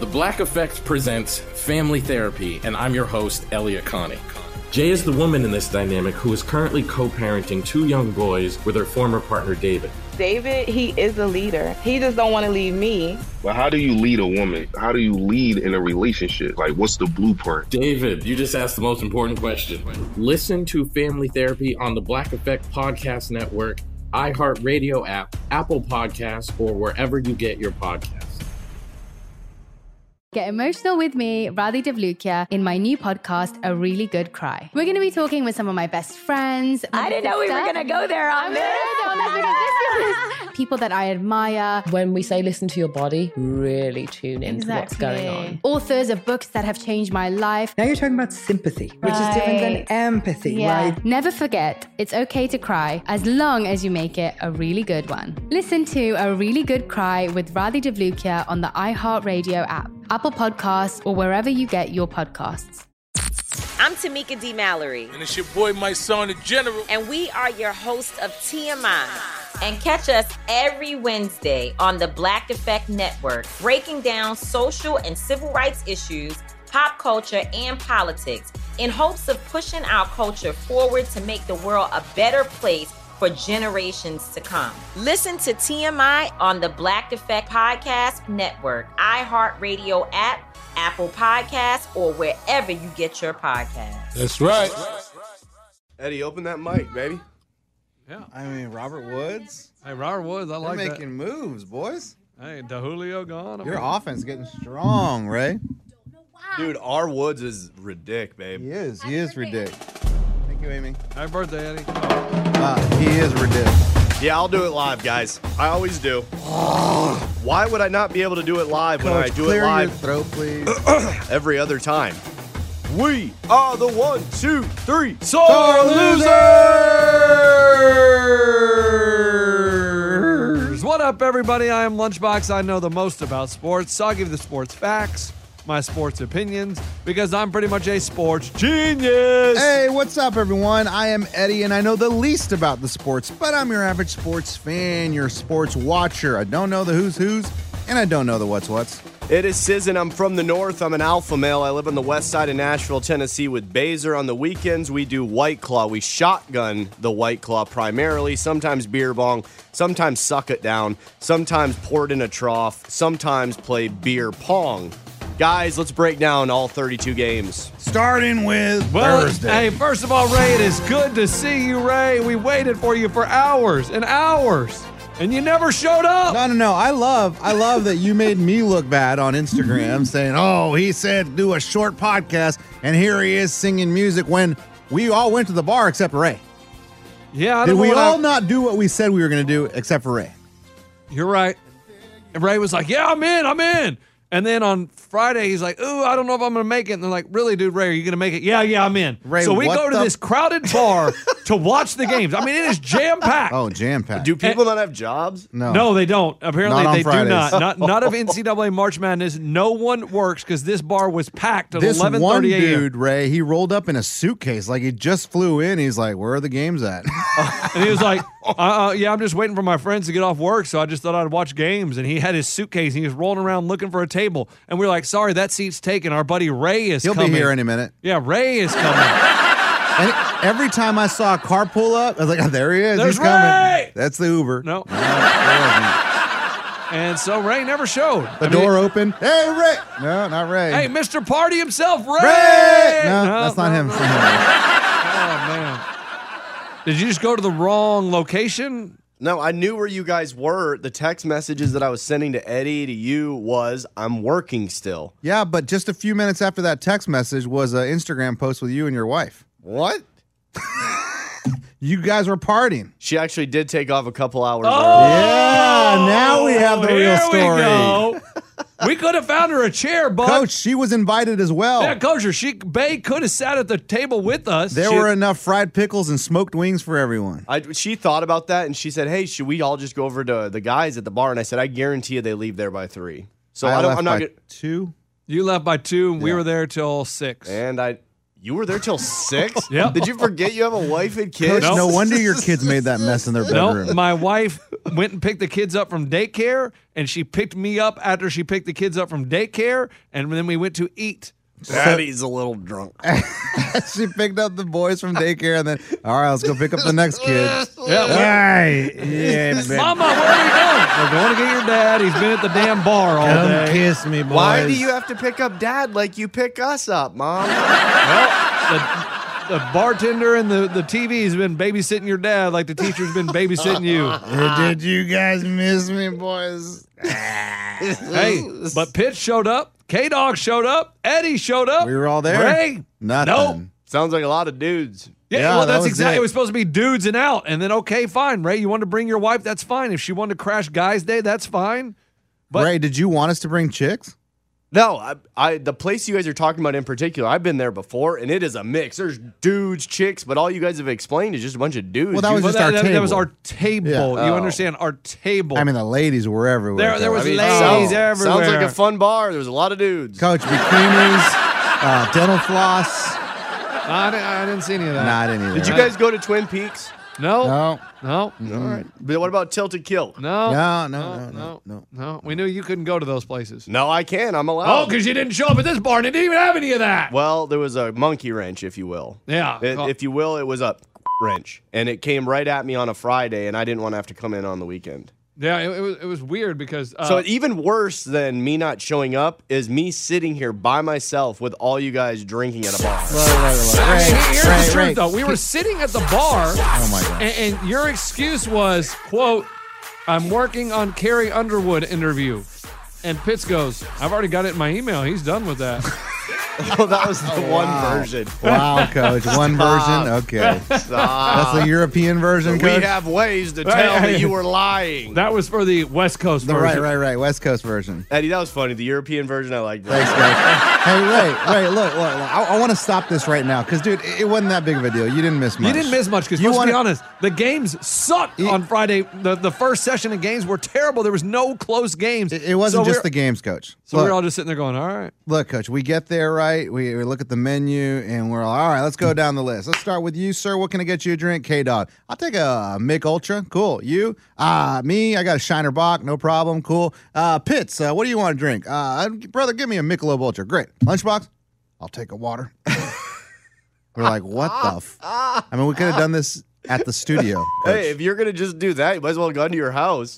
The Black Effect presents Family Therapy, and I'm your host, Elliot Connie. Jay is the woman in this dynamic who is currently co-parenting 2 young boys with her former partner, David. David, he is a leader. He just don't want to leave me. But how do you lead a woman? How do you lead in a relationship? Like, what's the blueprint? David, you just asked the most important question. Listen to Family Therapy on the Black Effect Podcast Network, iHeartRadio app, Apple Podcasts, or wherever you get your podcasts. Get emotional with me, Radhi Devlukia, in my new podcast, A Really Good Cry. We're going to be talking with some of my best friends. I didn't know we were going to go there on this. People that I admire. When we say listen to your body, really tune into what's going on. Authors of books that have changed my life. Now you're talking about sympathy, which is different than empathy, right? Never forget, it's okay to cry as long as you make it a really good one. Listen to A Really Good Cry with Radhi Devlukia on the iHeartRadio app, Apple Podcasts, or wherever you get your podcasts. I'm Tamika D. Mallory. And it's your boy, my son, the General. And we are your hosts of TMI. And catch us every Wednesday on the Black Effect Network, breaking down social and civil rights issues, pop culture, and politics in hopes of pushing our culture forward to make the world a better place for generations to come. Listen to TMI on the Black Effect Podcast Network, iHeartRadio app, Apple Podcasts, or wherever you get your podcasts. That's right. Eddie, open that mic, baby. Yeah. I mean, Robert Woods. Hey, Robert Woods, I like They're that. making moves, boys. Hey, DeJulio gone. Your offense getting strong, Ray. Dude, our Woods is ridiculous, babe. He is. He is ridiculous. Thank you, Amy. Happy birthday, Eddie. He is ridiculous. Yeah, I'll do it live, guys. I always do. Why would I not be able to do it live when I do it live? Clear your throat, please. Every other time. We are the 1, 2, 3 Sore losers! What up, everybody? I am Lunchbox. I know the most about sports, so I'll give you the sports facts, my sports opinions, because I'm pretty much a sports genius. Hey, what's up, everyone? I am Eddie, and I know the least about the sports, but I'm your average sports fan, your sports watcher. I don't know the who's, and I don't know the what's. It is Sis, and I'm from the north. I'm an alpha male. I live on the west side of Nashville, Tennessee with Baser. On the weekends, we do White Claw. We shotgun the White Claw primarily, sometimes beer bong, sometimes suck it down, sometimes pour it in a trough, sometimes play beer pong. Guys, let's break down all 32 games. Starting with Thursday. Hey, first of all, Ray, it is good to see you, Ray. We waited for you for hours and hours, and you never showed up. No. I love that you made me look bad on Instagram saying, oh, he said do a short podcast, and here he is singing music when we all went to the bar except Ray. Yeah, Did we all not do what we said we were going to do except for Ray? You're right. And Ray was like, yeah, I'm in. And then on Friday, he's like, ooh, I don't know if I'm going to make it. And they're like, really, dude, Ray, are you going to make it? Yeah, I'm in. Ray, so we go to this crowded bar to watch the games. I mean, it is jam-packed. Oh, jam-packed. Do people not have jobs? No, they don't. Apparently, Not on they Fridays. do not. Not of NCAA March Madness. No one works because this bar was packed at 11:30 a.m. This one dude, Ray, he rolled up in a suitcase like he just flew in. He's like, where are the games at? And he was like, yeah, I'm just waiting for my friends to get off work, so I just thought I'd watch games. And he had his suitcase, and he was rolling around looking for a table. And we were like, sorry, that seat's taken. Our buddy Ray is He'll coming. be here any minute. Yeah, Ray is coming. And every time I saw a car pull up, I was like, oh, there he is. There's He's coming. Ray! That's the Uber. No. And so Ray never showed. The door opened. Hey, Ray. No, not Ray. Hey, Mr. Party himself, Ray. Ray! No, that's not him. Oh, man. Did you just go to the wrong location? No, I knew where you guys were. The text messages that I was sending to Eddie, to you, was I'm working still. Yeah, but just a few minutes after that text message was an Instagram post with you and your wife. What? You guys were partying. She actually did take off a couple hours Oh! early. Yeah, now we have the real story. Here we go. We could have found her a chair, bud. Coach, she was invited as well. Yeah, Coach, Bay could have sat at the table with us. There were enough fried pickles and smoked wings for everyone. She thought about that, and she said, hey, should we all just go over to the guys at the bar? And I said, I guarantee you they leave there by 3. So I'm not by 2. You left by 2, and we were there till 6. And You were there till 6? Yep. Did you forget you have a wife and kids? Coach, no wonder your kids made that mess in their bedroom. No, my wife went and picked the kids up from daycare, and she picked me up after she picked the kids up from daycare, and then we went to eat. Daddy's a little drunk. She picked up the boys from daycare, and then, all right, let's go pick up the next kid. Yeah, baby. Mama, where are we going? We're going to get your dad. He's been at the damn bar all Come day. kiss me, boys. Why do you have to pick up Dad like you pick us up, Mom? Well, the bartender and the TV has been babysitting your dad like the teacher's been babysitting you. Did you guys miss me, boys? Hey, but Pitch showed up. K-Dog showed up. Eddie showed up. We were all there. Ray? Nothing. Nope. Sounds like a lot of dudes. Yeah, well, that that's was exactly. it. It was supposed to be dudes and out. And then, okay, fine. Ray, you want to bring your wife? That's fine. If she wanted to crash Guys' Day, that's fine. But Ray, did you want us to bring chicks? No, I the place you guys are talking about in particular, I've been there before, and it is a mix. There's dudes, chicks, but all you guys have explained is just a bunch of dudes. Well, that was just our table. That was our table. Yeah. You Oh. understand? Our table. I mean, the ladies were everywhere. There was Coach. ladies everywhere. Sounds like a fun bar. There was a lot of dudes. Coach, bikinis, dental floss. I didn't see any of that. Not any of Did that. you guys go to Twin Peaks? No. No. No. All right. But what about Tilted Kill? No. We knew you couldn't go to those places. No, I can. I'm Oh, allowed. because you didn't show up at this bar and it didn't even have any of that. Well, there was a monkey wrench, if you will. Yeah. If you will, it was a wrench. And it came right at me on a Friday, and I didn't want to have to come in on the weekend. Yeah, it was weird because. So even worse than me not showing up is me sitting here by myself with all you guys drinking at a bar. Here's the truth, though. We were sitting at the bar. Oh, my God. And your excuse was, quote, I'm working on Carrie Underwood interview. And Pitts goes, I've already got it in my email. He's done with that. Oh, that was the one version. Wow, Coach. One version? Okay. Stop. That's the European version, We Coach? have ways to tell that you were lying. That was for the West Coast version. Right. West Coast version. Eddie, that was funny. The European version, I liked Thanks, that. Coach. Hey, Ray, look. I want to stop this right now because, dude, it wasn't that big of a deal. You didn't miss much. You didn't miss much because, let's be honest, the games sucked on Friday. The first session of games were terrible. There was no close games. It wasn't just the games, Coach. So we're all just sitting there going, all right. Look, Coach, we get there, right? We look at the menu, and we're all right, let's go down the list. Let's start with you, sir. What can I get you a drink? K-Dog. I'll take a Mick Ultra. Cool. You? Me, I got a Shiner Bock. No problem. Cool. Pitts, what do you want to drink? Brother, give me a Michelob Ultra. Great. Lunchbox? I'll take a water. We're like, what the I mean, we could have done this at the studio. Coach. Hey, if you're going to just do that, you might as well go into your house.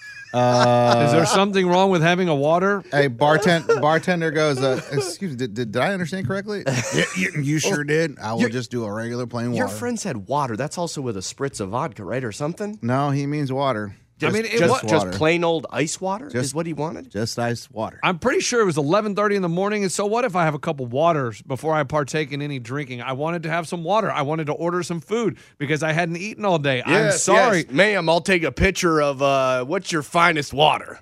Is there something wrong with having a water? Hey, bartender goes, excuse me, did I understand correctly? Yeah, you sure did. I will just do a regular plain water. Your friend said water. That's also with a spritz of vodka, right? Or something? No, he means water. Just plain old ice water is what he wanted? Just ice water. I'm pretty sure it was 11:30 in the morning, and so what if I have a couple waters before I partake in any drinking? I wanted to have some water. I wanted to order some food because I hadn't eaten all day. I'm sorry. Yes. Ma'am, I'll take a picture of what's your finest water.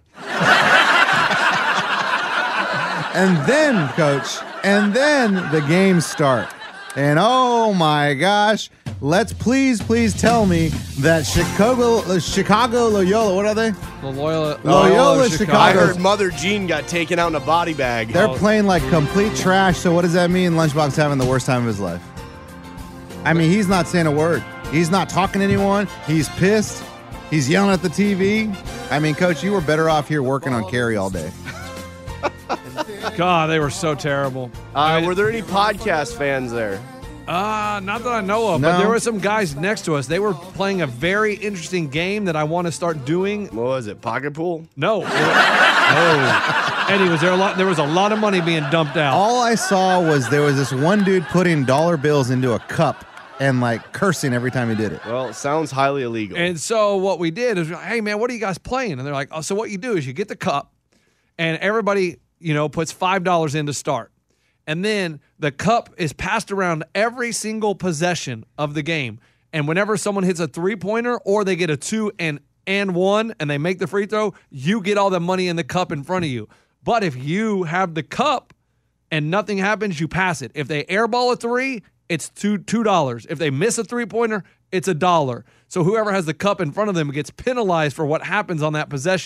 And then, Coach, the games start. And oh my gosh, let's please tell me that Chicago Loyola, what are they? Loyola Chicago. I heard Mother Jean got taken out in a body bag. They're playing like complete trash. So what does that mean? Lunchbox having the worst time of his life. I mean, he's not saying a word. He's not talking to anyone. He's pissed. He's yelling at the TV. I mean, Coach, you were better off here working on Carrie all day. God, they were so terrible. Were there any podcast fans there? Not that I know of, but there were some guys next to us. They were playing a very interesting game that I want to start doing. What was it, pocket pool? No. Eddie, there was a lot of money being dumped out. All I saw was there was this one dude putting dollar bills into a cup and like cursing every time he did it. Well, it sounds highly illegal. And so what we did is, hey man, what are you guys playing? And they're like, oh, so what you do is you get the cup and everybody, puts $5 in to start. And then the cup is passed around every single possession of the game. And whenever someone hits a 3-pointer or they get a 2 and 1 and they make the free throw, you get all the money in the cup in front of you. But if you have the cup and nothing happens, you pass it. If they airball a 3, it's $2. If they miss a 3-pointer, it's $1. So whoever has the cup in front of them gets penalized for what happens on that possession.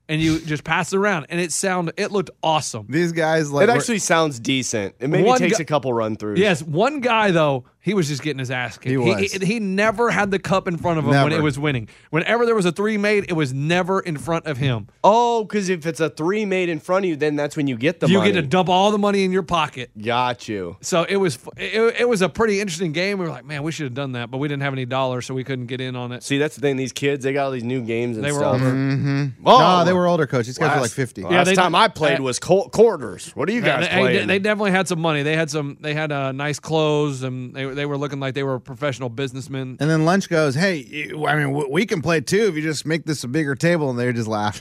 and you just pass it around, and it looked awesome. These guys It actually sounds decent. It maybe takes a couple run throughs. Yes, one guy though, he was just getting his ass kicked. He never had the cup in front of him when it was winning. Whenever there was a 3 made, it was never in front of him. Oh, because if it's a 3 made in front of you, then that's when you get the money. You get to dump all the money in your pocket. Got you. So it was a pretty interesting game. We were like, man, we should have done that, but we didn't have any dollars, so we couldn't get in on it. See, that's the thing. These kids, they got all these new games and They were stuff. older. No, they were older, coach. These guys were like 50. Last time I played was quarters. What are you guys playing? They definitely had some money. They had nice clothes, and they were looking like they were professional businessmen. And then lunch goes, hey, I mean, we can play too if you just make this a bigger table. And they just laugh.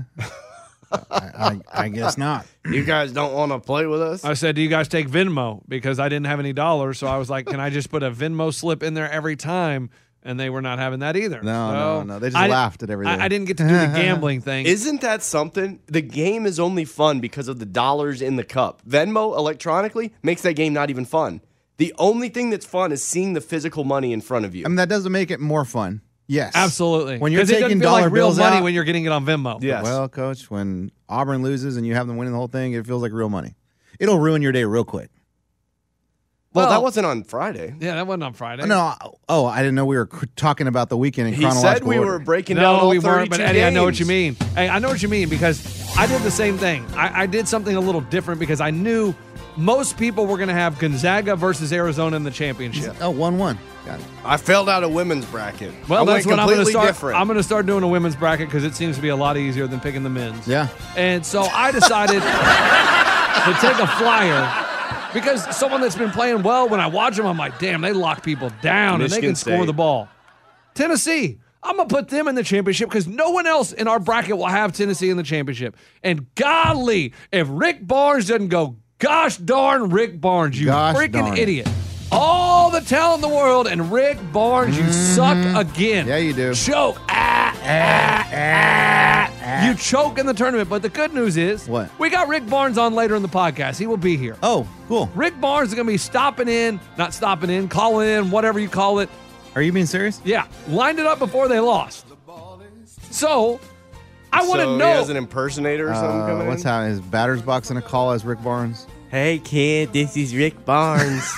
I guess not. You guys don't want to play with us? I said, do you guys take Venmo? Because I didn't have any dollars. So I was like, can I just put a Venmo slip in there every time? And they were not having that either. No. They just laughed at everything. I didn't get to do the gambling thing. Isn't that something? The game is only fun because of the dollars in the cup. Venmo electronically makes that game not even fun. The only thing that's fun is seeing the physical money in front of you. I mean, that doesn't make it more fun. Yes. Absolutely. When you're taking taking it doesn't feel dollar like real bills money out, when you're getting it on Venmo. Yes. Well, Coach, when Auburn loses and you have them winning the whole thing, it feels like real money. It'll ruin your day real quick. Well, that wasn't on Friday. Yeah, that wasn't on Friday. No, I didn't know we were talking about the weekend in chronological He said we order. were breaking down all 32 weren't, but Eddie, games. I know what you mean. Hey, I know what you mean because I did the same thing. I did something a little different because I knew most people were going to have Gonzaga versus Arizona in the championship. Oh, 1-1. Got it. I filled out a women's bracket. Well, that's went what I'm going to completely start. different. I'm going to start doing a women's bracket because it seems to be a lot easier than picking the men's. Yeah. And so I decided to take a flyer because someone that's been playing well, when I watch them, I'm like, damn, they lock people down and they Michigan can score State. the ball. Tennessee. I'm going to put them in the championship because no one else in our bracket will have Tennessee in the championship. And golly, if Rick Barnes doesn't go, gosh darn Rick Barnes, you freaking idiot. All the talent in the world, and Rick Barnes, you suck again. Yeah, you do. Choke. You choke in the tournament, but the good news is What? we got Rick Barnes on later in the podcast. He will be here. Oh, cool. Rick Barnes is going to be calling in, whatever you call it. Are you being serious? Yeah, lined it up before they lost. So, I want to know. He has an impersonator or something coming What's in? happening? Is Batter's Box going to call as Rick Barnes? Hey, kid, this is Rick Barnes.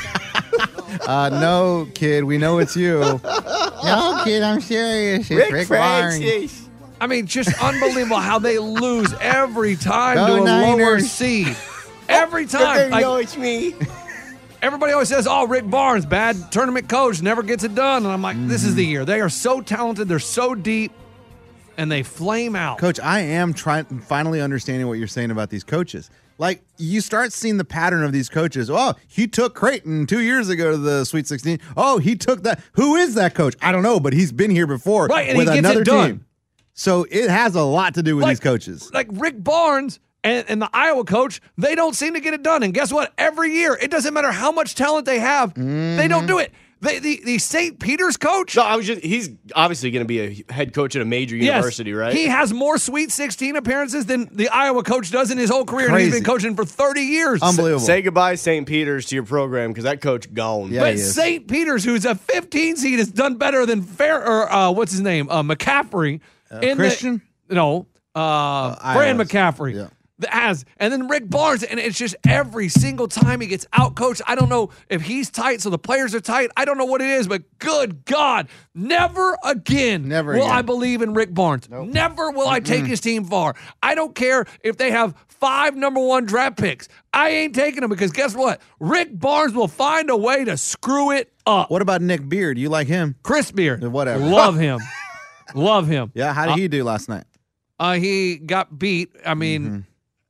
No, kid, we know it's you. No, kid, I'm serious. It's Rick Barnes. I mean, just unbelievable how they lose every time Go to a lower Niners. seed. Every time. Like, it's me. everybody always says, oh, Rick Barnes, bad tournament coach, never gets it done. And I'm like, this is the year. They are so talented. They're so deep. And they flame out. Coach, I am finally understanding what you're saying about these coaches. Like, you start seeing the pattern of these coaches. Oh, he took Creighton 2 years ago to the Sweet 16. Oh, he took that. Who is that coach? I don't know, but he's been here before Right, and with he gets another it done. team. So it has a lot to do with these coaches. Like Rick Barnes and the Iowa coach, they don't seem to get it done. And guess what? Every year, it doesn't matter how much talent they have, they don't do it. The St. Peter's coach. No, he's obviously going to be a head coach at a major university, right? He has more Sweet 16 appearances than the Iowa coach does in his whole career. And he's Crazy. been coaching for 30 years. Unbelievable. Say goodbye, St. Peter's, to your program because that coach gone. Yeah, But he is. St. Peter's, who's a 15 seed, has done better than what's his name? McCaffrey. Christian? Fran Iowa's. McCaffrey. Yeah. And then Rick Barnes, and it's just every single time he gets out coached. I don't know if he's tight, so the players are tight. I don't know what it is, but good God, never again will I believe in Rick Barnes. Nope. Never will I take his team far. I don't care if they have 5 number 1 draft picks. I ain't taking them because guess what? Rick Barnes will find a way to screw it up. What about Nick Beard? You like him? Chris Beard, Whatever. love him, love him. Yeah, how did he do last night? He got beat. I mean,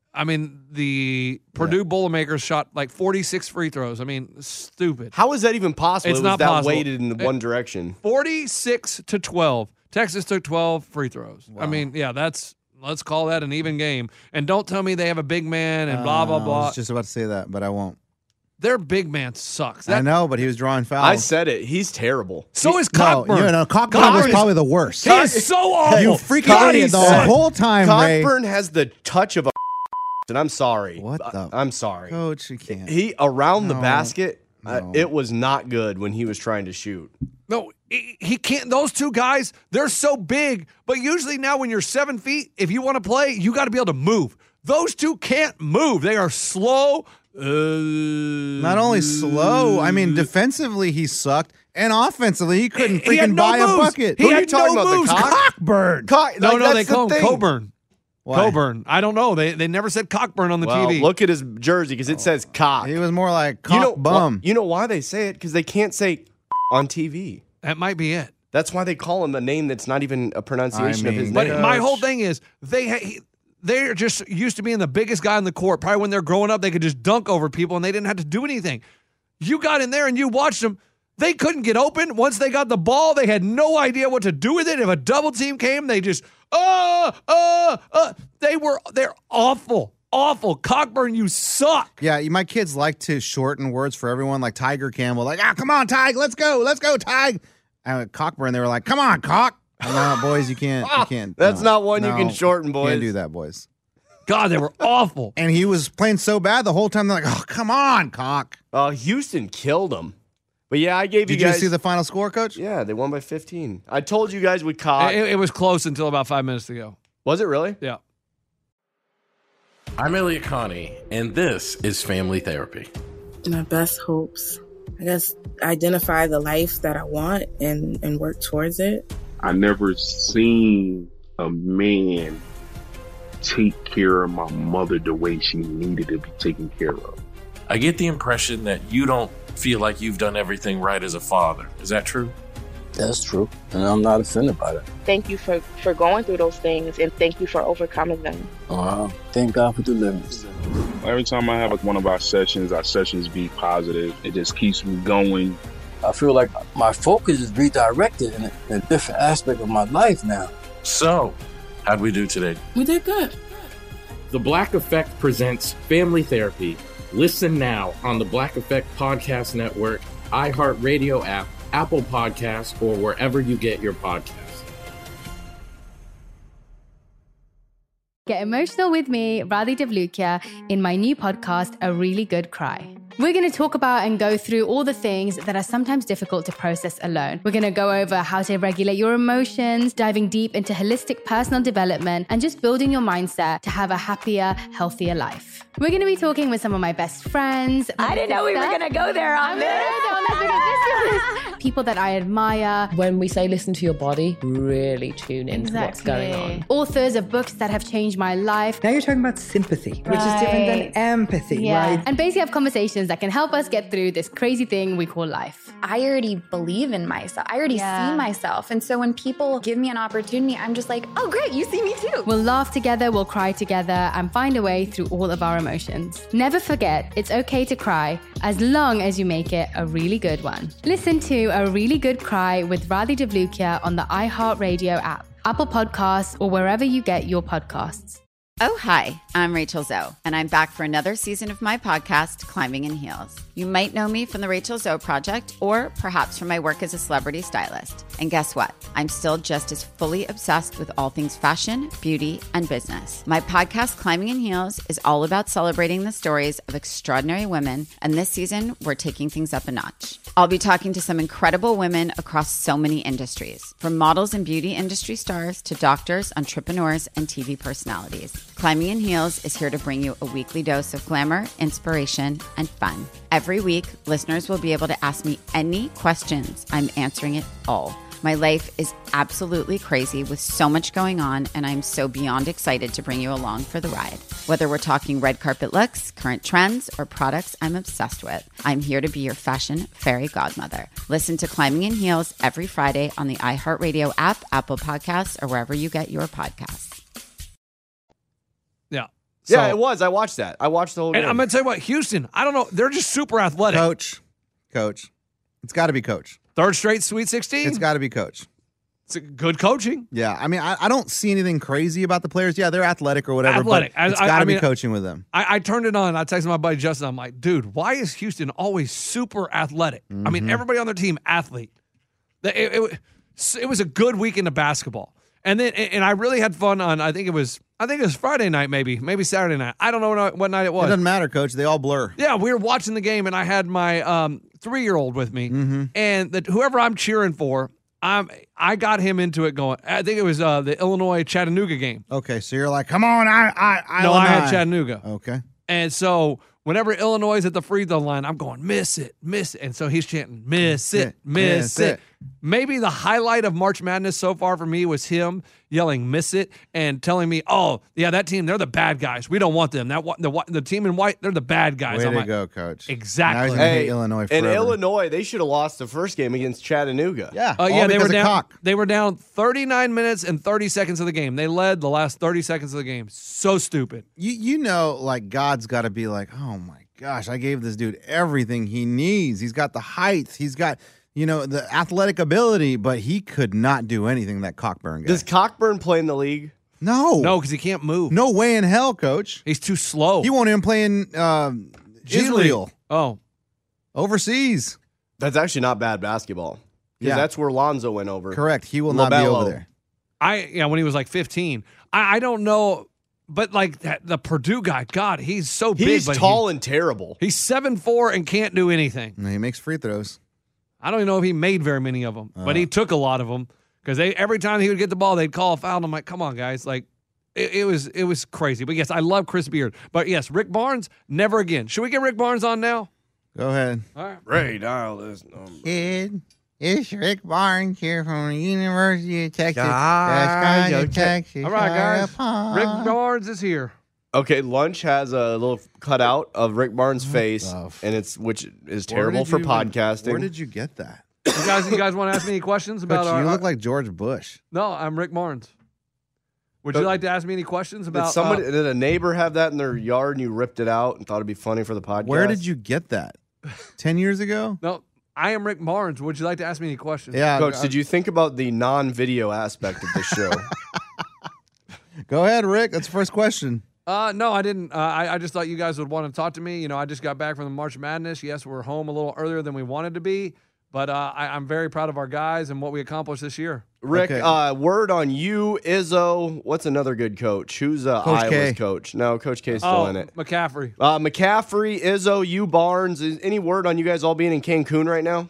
the Purdue Boilermakers shot like 46 free throws. I mean, stupid. How is that even possible? It's It was not that possible. weighted in one direction. 46-12. Texas took 12 free throws. Wow. I mean, yeah, let's call that an even game. And don't tell me they have a big man and blah, blah, I blah. was just about to say that, but I won't. Their big man sucks. I know, but he was drawing fouls. I said it. He's terrible. So is Cockburn. Cockburn was probably the worst. He is so awful. You freaking God, idiot he the sucks. whole time, Ray. Cockburn has the touch of a and I'm sorry. What the? I'm sorry. Coach, you can't. He around the No. basket, No. it was not good when he was trying to shoot. No, he can't. Those two guys, they're so big. But usually now when you're 7 feet, if you want to play, you got to be able to move. Those two can't move. They are slow. Not only slow, I mean, defensively he sucked, and offensively he couldn't freaking buy a bucket. He Who are you had talking no about? moves. The Cockburn. No, they call him Coburn. Why? Coburn. I don't know. They never said Cockburn on the TV. Look at his jersey because it says cock. He was more like cock bum. You know why they say it? Because they can't say on TV. That might be it. That's why they call him a name that's not even a pronunciation of his name. But my whole thing is they're just used to being the biggest guy on the court. Probably when they're growing up, they could just dunk over people and they didn't have to do anything. You got in there and you watched them. They couldn't get open. Once they got the ball, they had no idea what to do with it. If a double team came, they just, they're awful. Awful. Cockburn, you suck. Yeah, my kids like to shorten words for everyone, like Tiger Campbell. Like, come on, Tig, let's go, Tig. And Cockburn, they were like, come on, Cock. No, boys, you can't. That's not one you can shorten, boys. Can't do that, boys. God, they were awful. And he was playing so bad the whole time. They're like, oh, come on, Cock. Houston killed him. But yeah, I gave you guys. Did you see the final score, Coach? Yeah, they won by 15. I told you guys we caught. It was close until about 5 minutes to go. Was it really? Yeah. I'm Elliot Connie, and this is Family Therapy. My best hopes, I guess, identify the life that I want and work towards it. I never seen a man take care of my mother the way she needed to be taken care of. I get the impression that you don't feel like you've done everything right as a father. Is that true? That's true, and I'm not offended by that. Thank you for going through those things, and thank you for overcoming them. Wow. Thank God for deliverance. Every time I have one of our sessions be positive. It just keeps me going. I feel like my focus is redirected in a different aspect of my life now. So, how'd we do today? We did good. The Black Effect presents Family Therapy. Listen now on the Black Effect Podcast Network, iHeartRadio app, Apple Podcasts, or wherever you get your podcasts. Get emotional with me, Radhi Devlukia, in my new podcast, A Really Good Cry. We're going to talk about and go through all the things that are sometimes difficult to process alone. We're going to go over how to regulate your emotions, diving deep into holistic personal development, and just building your mindset to have a happier, healthier life. We're going to be talking with some of my best friends. I didn't know we were going to go there on this. People that I admire. When we say listen to your body, really tune into what's going on. Authors of books that have changed my life. Now you're talking about sympathy, which is different than empathy, right? And basically have conversations that can help us get through this crazy thing we call life. I already believe in myself. I already see myself. And so when people give me an opportunity, I'm just like, oh, great, you see me too. We'll laugh together, we'll cry together, and find a way through all of our emotions. Never forget, it's okay to cry as long as you make it a really good one. Listen to A Really Good Cry with Radhi Devlukia on the iHeartRadio app, Apple Podcasts, or wherever you get your podcasts. Oh, hi, I'm Rachel Zoe, and I'm back for another season of my podcast, Climbing in Heels. You might know me from the Rachel Zoe Project, or perhaps from my work as a celebrity stylist. And guess what? I'm still just as fully obsessed with all things fashion, beauty, and business. My podcast, Climbing in Heels, is all about celebrating the stories of extraordinary women, and this season, we're taking things up a notch. I'll be talking to some incredible women across so many industries, from models and beauty industry stars to doctors, entrepreneurs, and TV personalities. Climbing in Heels is here to bring you a weekly dose of glamour, inspiration, and fun. Every week, listeners will be able to ask me any questions. I'm answering it all. My life is absolutely crazy with so much going on, and I'm so beyond excited to bring you along for the ride. Whether we're talking red carpet looks, current trends, or products I'm obsessed with, I'm here to be your fashion fairy godmother. Listen to Climbing in Heels every Friday on the iHeartRadio app, Apple Podcasts, or wherever you get your podcasts. Yeah. Yeah, it was. I watched that. I watched the whole game. And I'm going to tell you what, Houston, I don't know. They're just super athletic. Coach. It's got to be Coach. Third straight Sweet 16? It's got to be Coach. It's a good coaching. Yeah. I mean, I don't see anything crazy about the players. Yeah, they're athletic or whatever. Athletic. But it's got to be coaching with them. I turned it on. I texted my buddy Justin. I'm like, dude, why is Houston always super athletic? Mm-hmm. I mean, everybody on their team, athlete. It was a good weekend of basketball. And then, and I really had fun on, I think it was Friday night, maybe Saturday night. I don't know what night it was. It doesn't matter, Coach. They all blur. Yeah, we were watching the game, and I had my 3-year-old with me. Mm-hmm. And whoever I'm cheering for, I got him into it going. I think it was the Illinois Chattanooga game. Okay, so you're like, come on, I had Chattanooga. Okay. And so whenever Illinois is at the free throw line, I'm going, miss it. And so he's chanting, miss it. Maybe the highlight of March Madness so far for me was him yelling, miss it, and telling me, oh, yeah, that team, they're the bad guys. We don't want them. The team in white, they're the bad guys. Way to go, Coach. Exactly. Now he's gonna hate Illinois forever. In Illinois, they should have lost the first game against Chattanooga. Yeah. They were down 39 minutes and 30 seconds of the game. They led the last 30 seconds of the game. So stupid. You know, like, God's got to be like, oh, my gosh, I gave this dude everything he needs. He's got the height. He's got, the athletic ability, but he could not do anything, that Cockburn guy. Does Cockburn play in the league? No. No, because he can't move. No way in hell, Coach. He's too slow. He won't even play in Israel. Oh. Overseas. That's actually not bad basketball. Yeah. That's where Lonzo went over. Correct. He will not be over there. When he was like 15. I don't know, but like the Purdue guy, God, he's so big. He's tall and terrible. He's 7'4" and can't do anything. And he makes free throws. I don't even know if he made very many of them, but he took a lot of them because every time he would get the ball, they'd call a foul. And I'm like, come on, guys. Like, it was crazy. But yes, I love Chris Beard. But yes, Rick Barnes, never again. Should we get Rick Barnes on now? Go ahead. All right. Ray, dial this number. Kid, it's Rick Barnes here from the University of Texas. All right, guys. Rick Barnes is here. Okay, lunch has a little cutout of Rick Barnes' face, and which is terrible for podcasting. Where did you get that? You guys want to ask me any questions about Coach, you look like George Bush. No, I'm Rick Barnes. Would you like to ask me any questions about did a neighbor have that in their yard and you ripped it out and thought it'd be funny for the podcast? Where did you get that? 10 years ago? No, I am Rick Barnes. Would you like to ask me any questions? Yeah, Coach, did you think about the non-video aspect of the show? Go ahead, Rick. That's the first question. No, I didn't. I just thought you guys would want to talk to me. I just got back from the March Madness. Yes, we're home a little earlier than we wanted to be, but I'm very proud of our guys and what we accomplished this year. Rick, word on you, Izzo. What's another good coach? Who's Iowa's coach? No, Coach K's still in it. McCaffrey. McCaffrey, Izzo, you, Barnes. Is any word on you guys all being in Cancun right now?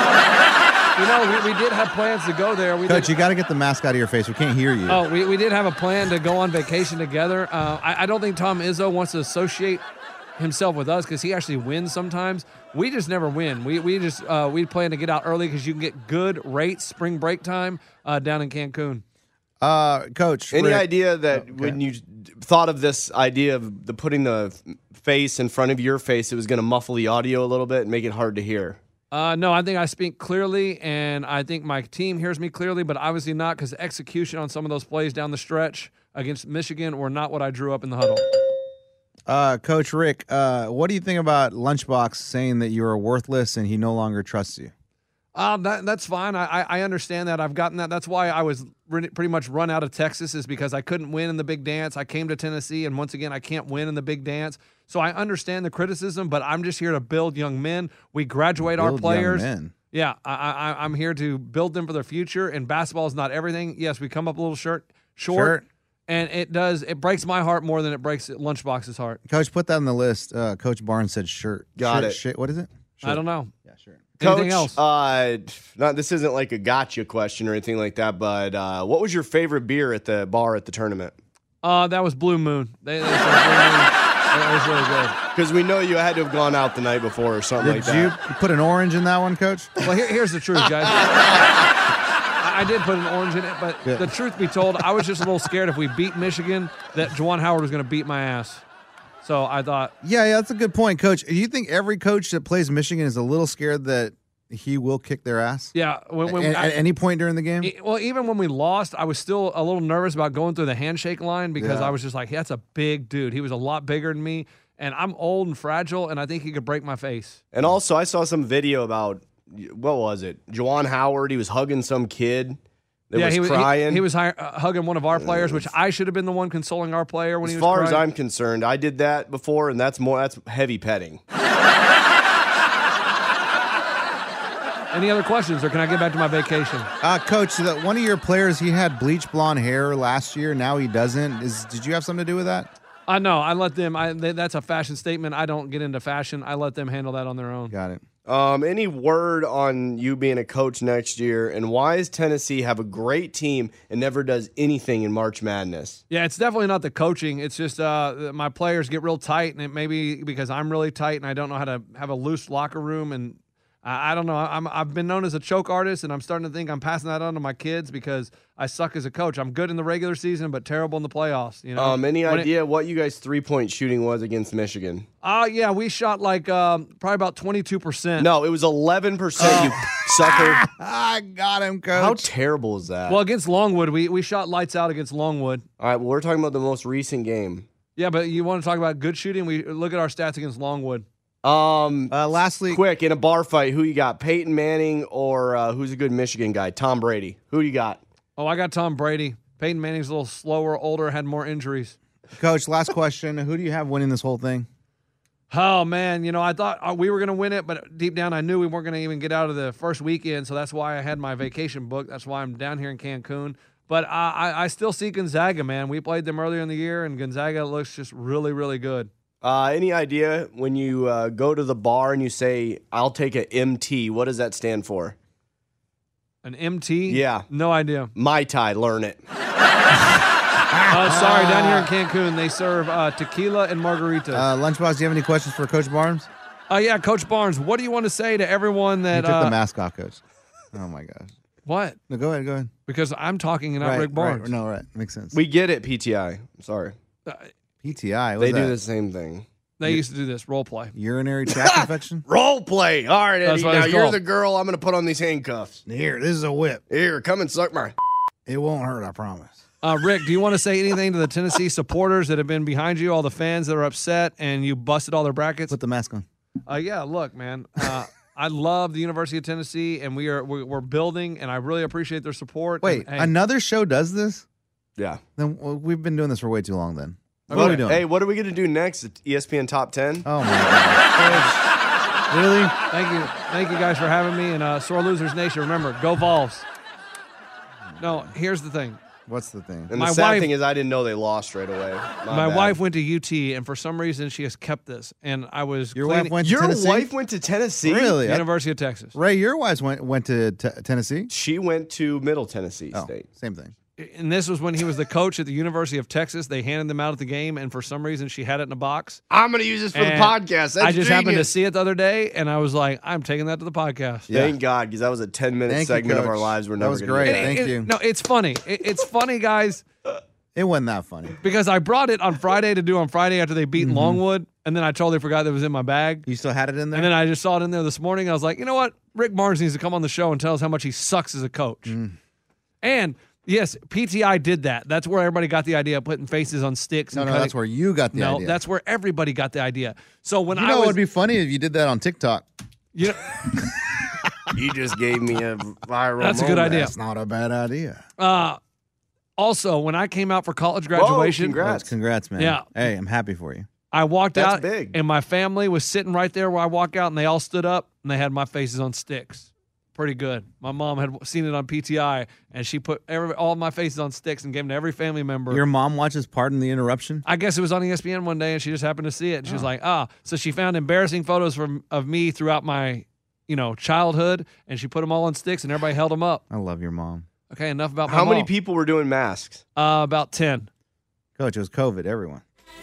We did have plans to go there. Coach, you got to get the mask out of your face. We can't hear you. Oh, we did have a plan to go on vacation together. I don't think Tom Izzo wants to associate himself with us because he actually wins sometimes. We just never win. We plan to get out early because you can get good rates spring break time down in Cancun. Coach, any Rick, idea that when you thought of this idea of putting the face in front of your face, it was going to muffle the audio a little bit and make it hard to hear? No, I think I speak clearly, and I think my team hears me clearly, but obviously not because execution on some of those plays down the stretch against Michigan were not what I drew up in the huddle. Coach Rick, what do you think about Lunchbox saying that you are worthless and he no longer trusts you? That's fine. I understand that. I've gotten that. That's why I was pretty much run out of Texas, is because I couldn't win in the big dance. I came to Tennessee, and once again, I can't win in the big dance. So I understand the criticism, but I'm just here to build young men. We graduate our players. Young men. Yeah, I'm here to build them for their future, and basketball is not everything. Yes, we come up a little short. And it breaks my heart more than it breaks Lunchbox's heart. Coach, put that on the list. Coach Barnes said shirt. Got it. What is it? Shirt. I don't know. Yeah, sure. Anything else? This isn't like a gotcha question or anything like that, but what was your favorite beer at the bar at the tournament? That was Blue Moon. That was really good. Because we know you had to have gone out the night before or something like that. Did you put an orange in that one, Coach? Well, here's the truth, guys. I did put an orange in it, but the truth be told, I was just a little scared if we beat Michigan that Juwan Howard was going to beat my ass. So I thought... Yeah, that's a good point, Coach. Do you think every coach that plays Michigan is a little scared that he will kick their ass? Yeah. At any point during the game? Well, even when we lost, I was still a little nervous about going through the handshake line because I was just like, that's a big dude. He was a lot bigger than me, and I'm old and fragile, and I think he could break my face. And also, I saw some video about, what was it? Juwan Howard, he was hugging some kid that was crying. He was hugging one of our players, which I should have been the one consoling our player when he was crying. As far as I'm concerned, I did that before, and that's heavy petting. Any other questions, or can I get back to my vacation? Coach, one of your players, he had bleach blonde hair last year. Now he doesn't. Did you have something to do with that? No, I let them. That's a fashion statement. I don't get into fashion. I let them handle that on their own. Got it. Any word on you being a coach next year, and why does Tennessee have a great team and never does anything in March Madness? Yeah, it's definitely not the coaching. It's just my players get real tight, and it may be because I'm really tight and I don't know how to have a loose locker room. And I don't know. I've been known as a choke artist, and I'm starting to think I'm passing that on to my kids because I suck as a coach. I'm good in the regular season, but terrible in the playoffs. You know. Any idea what you guys' 3-point shooting was against Michigan? Yeah, we shot like probably about 22%. No, it was 11%. You sucker! I got him, coach. How terrible is that? Well, against Longwood, we shot lights out against Longwood. All right, well, we're talking about the most recent game. Yeah, but you want to talk about good shooting? We look at our stats against Longwood. Lastly, quick, in a bar fight, who you got? Peyton Manning or who's a good Michigan guy? Tom Brady. Who do you got? Oh, I got Tom Brady. Peyton Manning's a little slower, older, had more injuries. Coach, last question. Who do you have winning this whole thing? Oh, man. You know, I thought we were going to win it, but deep down I knew we weren't going to even get out of the first weekend, so that's why I had my vacation booked. That's why I'm down here in Cancun. But I still see Gonzaga, man. We played them earlier in the year, and Gonzaga looks just really, really good. Any idea when you go to the bar and you say, I'll take an MT, what does that stand for? An MT? Yeah. No idea. Mai Tai, learn it. Sorry, down here in Cancun, they serve tequila and margaritas. Lunchbox, do you have any questions for Coach Barnes? Yeah, Coach Barnes, what do you want to say to everyone that... You took the mask off, Coach. Oh, my gosh. What? No, go ahead. Because I'm talking and not Rick Barnes. Right. Makes sense. We get it, PTI. I'm sorry. PTI? They do the same thing. They used to do this, role play. Urinary tract infection? Role play. All right, Eddie. Now you're called. the girl. I'm going to put on these handcuffs. Here, this is a whip. Here, come and suck my... It won't hurt, I promise. Rick, do you want to say anything to the Tennessee supporters that have been behind you, all the fans that are upset, and you busted all their brackets? Put the mask on. Yeah, look, man. I love the University of Tennessee, and we're building, and I really appreciate their support. Wait, and, another show does this? Yeah. Then we've been doing this for way too long then. Okay. What are we doing? Hey, what are we going to do next? ESPN Top 10? Oh, my God. Really? Thank you guys for having me. And Sore Losers Nation, remember, go Vols. No, here's the thing. What's the thing? And the sad thing is I didn't know they lost right away. My wife went to UT, and for some reason she has kept this. And I was Your wife went to Tennessee? Your wife went to Tennessee? Really? University of Texas. Ray, your wife went to Tennessee? She went to Middle Tennessee State. Same thing. And this was when he was the coach at the University of Texas. They handed them out at the game, and for some reason she had it in a box. I'm going to use this for the podcast. That's I just happened to genius. see it the other day, and I was like, I'm taking that to the podcast. Thank God, because that was a 10-minute segment of our lives. We're never was gonna great. get. Thank you. No, it's funny. It's funny, guys. It wasn't that funny. Because I brought it on Friday to do on Friday after they beat Longwood, and then I totally forgot that it was in my bag. You still had it in there? And then I just saw it in there this morning. I was like, you know what? Rick Barnes needs to come on the show and tell us how much he sucks as a coach. And yes, PTI did that. That's where everybody got the idea of putting faces on sticks. No, that's where you got the idea. No, that's where everybody got the idea. So when you know, it would be funny if you did that on TikTok. You know, you just gave me a viral That's a good moment. idea. That's not a bad idea. Also, when I came out for college graduation, Congrats, man. Yeah. Hey, I'm happy for you. I walked That's out, big. and my family was sitting right there where I walk out, and they all stood up, and they had my faces on sticks. Pretty good. My mom had seen it on PTI, and she put all my faces on sticks and gave them to every family member. Your mom watches Pardon the Interruption? I guess it was on ESPN one day, and she just happened to see it. And she was like, So she found embarrassing photos of me throughout my, childhood, and she put them all on sticks, and everybody held them up. I love your mom. Okay, enough about my How many mom. people were doing masks? About 10. Coach, it was COVID, everyone.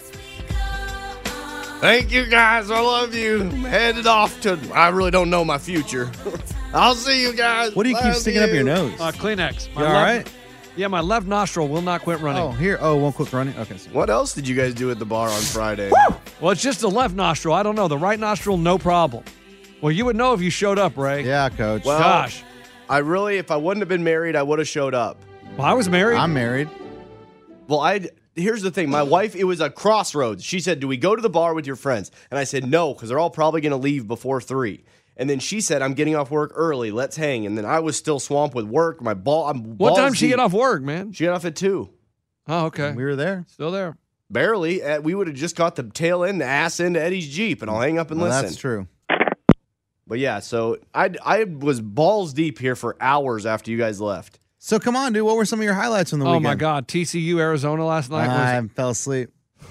Thank you, guys. I love you. I'm headed off to, I really don't know my future. I'll see you guys. What do you keep sticking up your nose? Kleenex. You all right? Yeah, my left nostril will not quit running. Oh, here. Oh, won't quit running? Okay. Sorry. What else did you guys do at the bar on Friday? Well, it's just the left nostril. I don't know. The right nostril, no problem. Well, you would know if you showed up, Ray. Yeah, Coach. Well, Gosh. if I wouldn't have been married, I would have showed up. Well, I was married. I'm married. Well, here's the thing. My wife, it was a crossroads. She said, do we go to the bar with your friends? And I said, no, because they're all probably going to leave before 3. And then she said, I'm getting off work early. Let's hang. And then I was still swamped with work. What time did she get off work, man? She got off at 2. Oh, okay. We were there. Still there. Barely. We would have just got the tail end, the ass end of Eddie's Jeep, and I'll hang up and listen. That's true. But yeah, so I was balls deep here for hours after you guys left. So come on, dude. What were some of your highlights from the weekend? Oh, my God. TCU, Arizona last night. I fell asleep.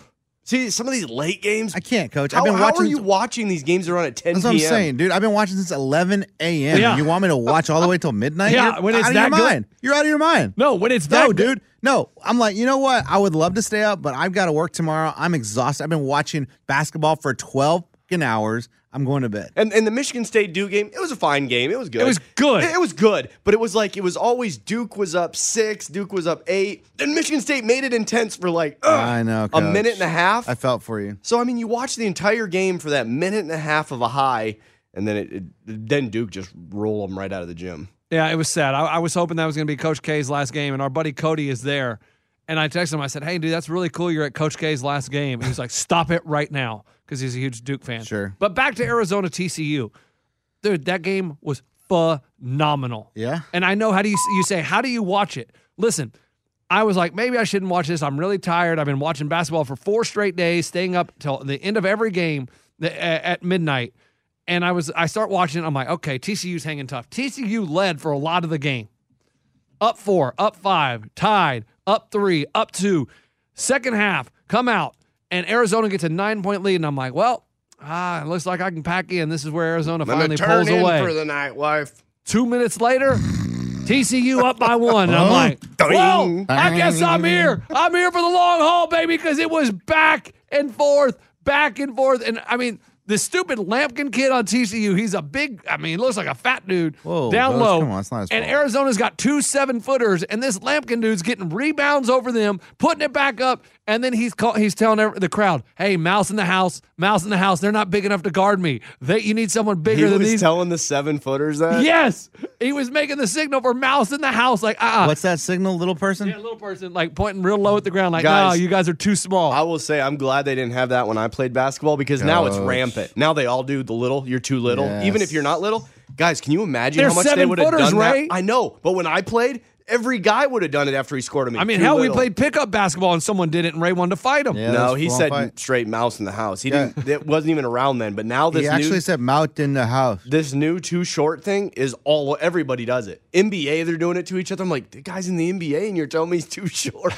See, some of these late games. I can't, Coach. How, I've been how watching. are you watching these games that run at 10 That's p.m.? what I'm saying, dude. I've been watching since 11 a.m. Yeah. You want me to watch all the way till midnight? Yeah, You're when it's out of that your good. mind. You're out of your mind. No, when it's that No, good. dude. No, I'm like, you know what? I would love to stay up, but I've got to work tomorrow. I'm exhausted. I've been watching basketball for 12 hours. I'm going to bed. And the Michigan State Duke game, it was a fine game. It was good. It was good. It was good, but it was like it was always Duke was up 6, Duke was up 8. Then Michigan State made it intense for like I know, a Coach. minute and a half. I felt for you. So I mean, you watch the entire game for that minute and a half of a high, and then then Duke just roll them right out of the gym. Yeah, it was sad. I was hoping that was going to be Coach K's last game, and our buddy Cody is there. And I texted him. I said, hey, dude, that's really cool. You're at Coach K's last game. And he's like, stop it right now, because he's a huge Duke fan. Sure. But back to Arizona TCU. Dude, that game was phenomenal. Yeah. And I know, how do you say, how do you watch it? Listen, I was like, maybe I shouldn't watch this. I'm really tired. I've been watching basketball for 4 straight days, staying up till the end of every game at midnight. And I start watching. I'm like, okay, TCU's hanging tough. TCU led for a lot of the game. Up 4, up 5, tied, up 3, up 2. Second half, come out, and Arizona gets a 9-point lead. And I'm like, well, it looks like I can pack in. This is where Arizona finally pulls away. For the night, wife. 2 minutes later, TCU up by 1. And I'm like, well, I guess I'm here. I'm here for the long haul, baby, because it was back and forth. And I mean, this stupid Lampkin kid on TCU, he's a big, he looks like a fat dude down Coach, low. come on, it's not his And fault. Arizona's got 2 7-footers, and this Lampkin dude's getting rebounds over them, putting it back up, and then he's telling the crowd, hey, mouse in the house. They're not big enough to guard me. You need someone bigger than these. He was telling the 7-footers that? Yes. He was making the signal for mouse in the house, like, What's that signal, little person? Yeah, little person, like pointing real low at the ground, like, Guys, no, you guys are too small. I will say I'm glad they didn't have that when I played basketball, because now it's rampant. Now they all do the little, you're too little. Yes. Even if you're not little. Guys, can you imagine They're how much they would have 7-footers, done Ray. that? I know, but when I played, every guy would have done it after he scored at me. I mean, Too hell, little. we played pickup basketball and someone did it and Ray wanted to fight him. Yeah, No, that's he full-on said fight. straight mouse in the house. He didn't. It wasn't even around then. But now this He actually said mouth in the house. this new too short thing is all everybody does it. NBA, they're doing it to each other. I'm like, the guy's in the NBA and you're telling me he's too short.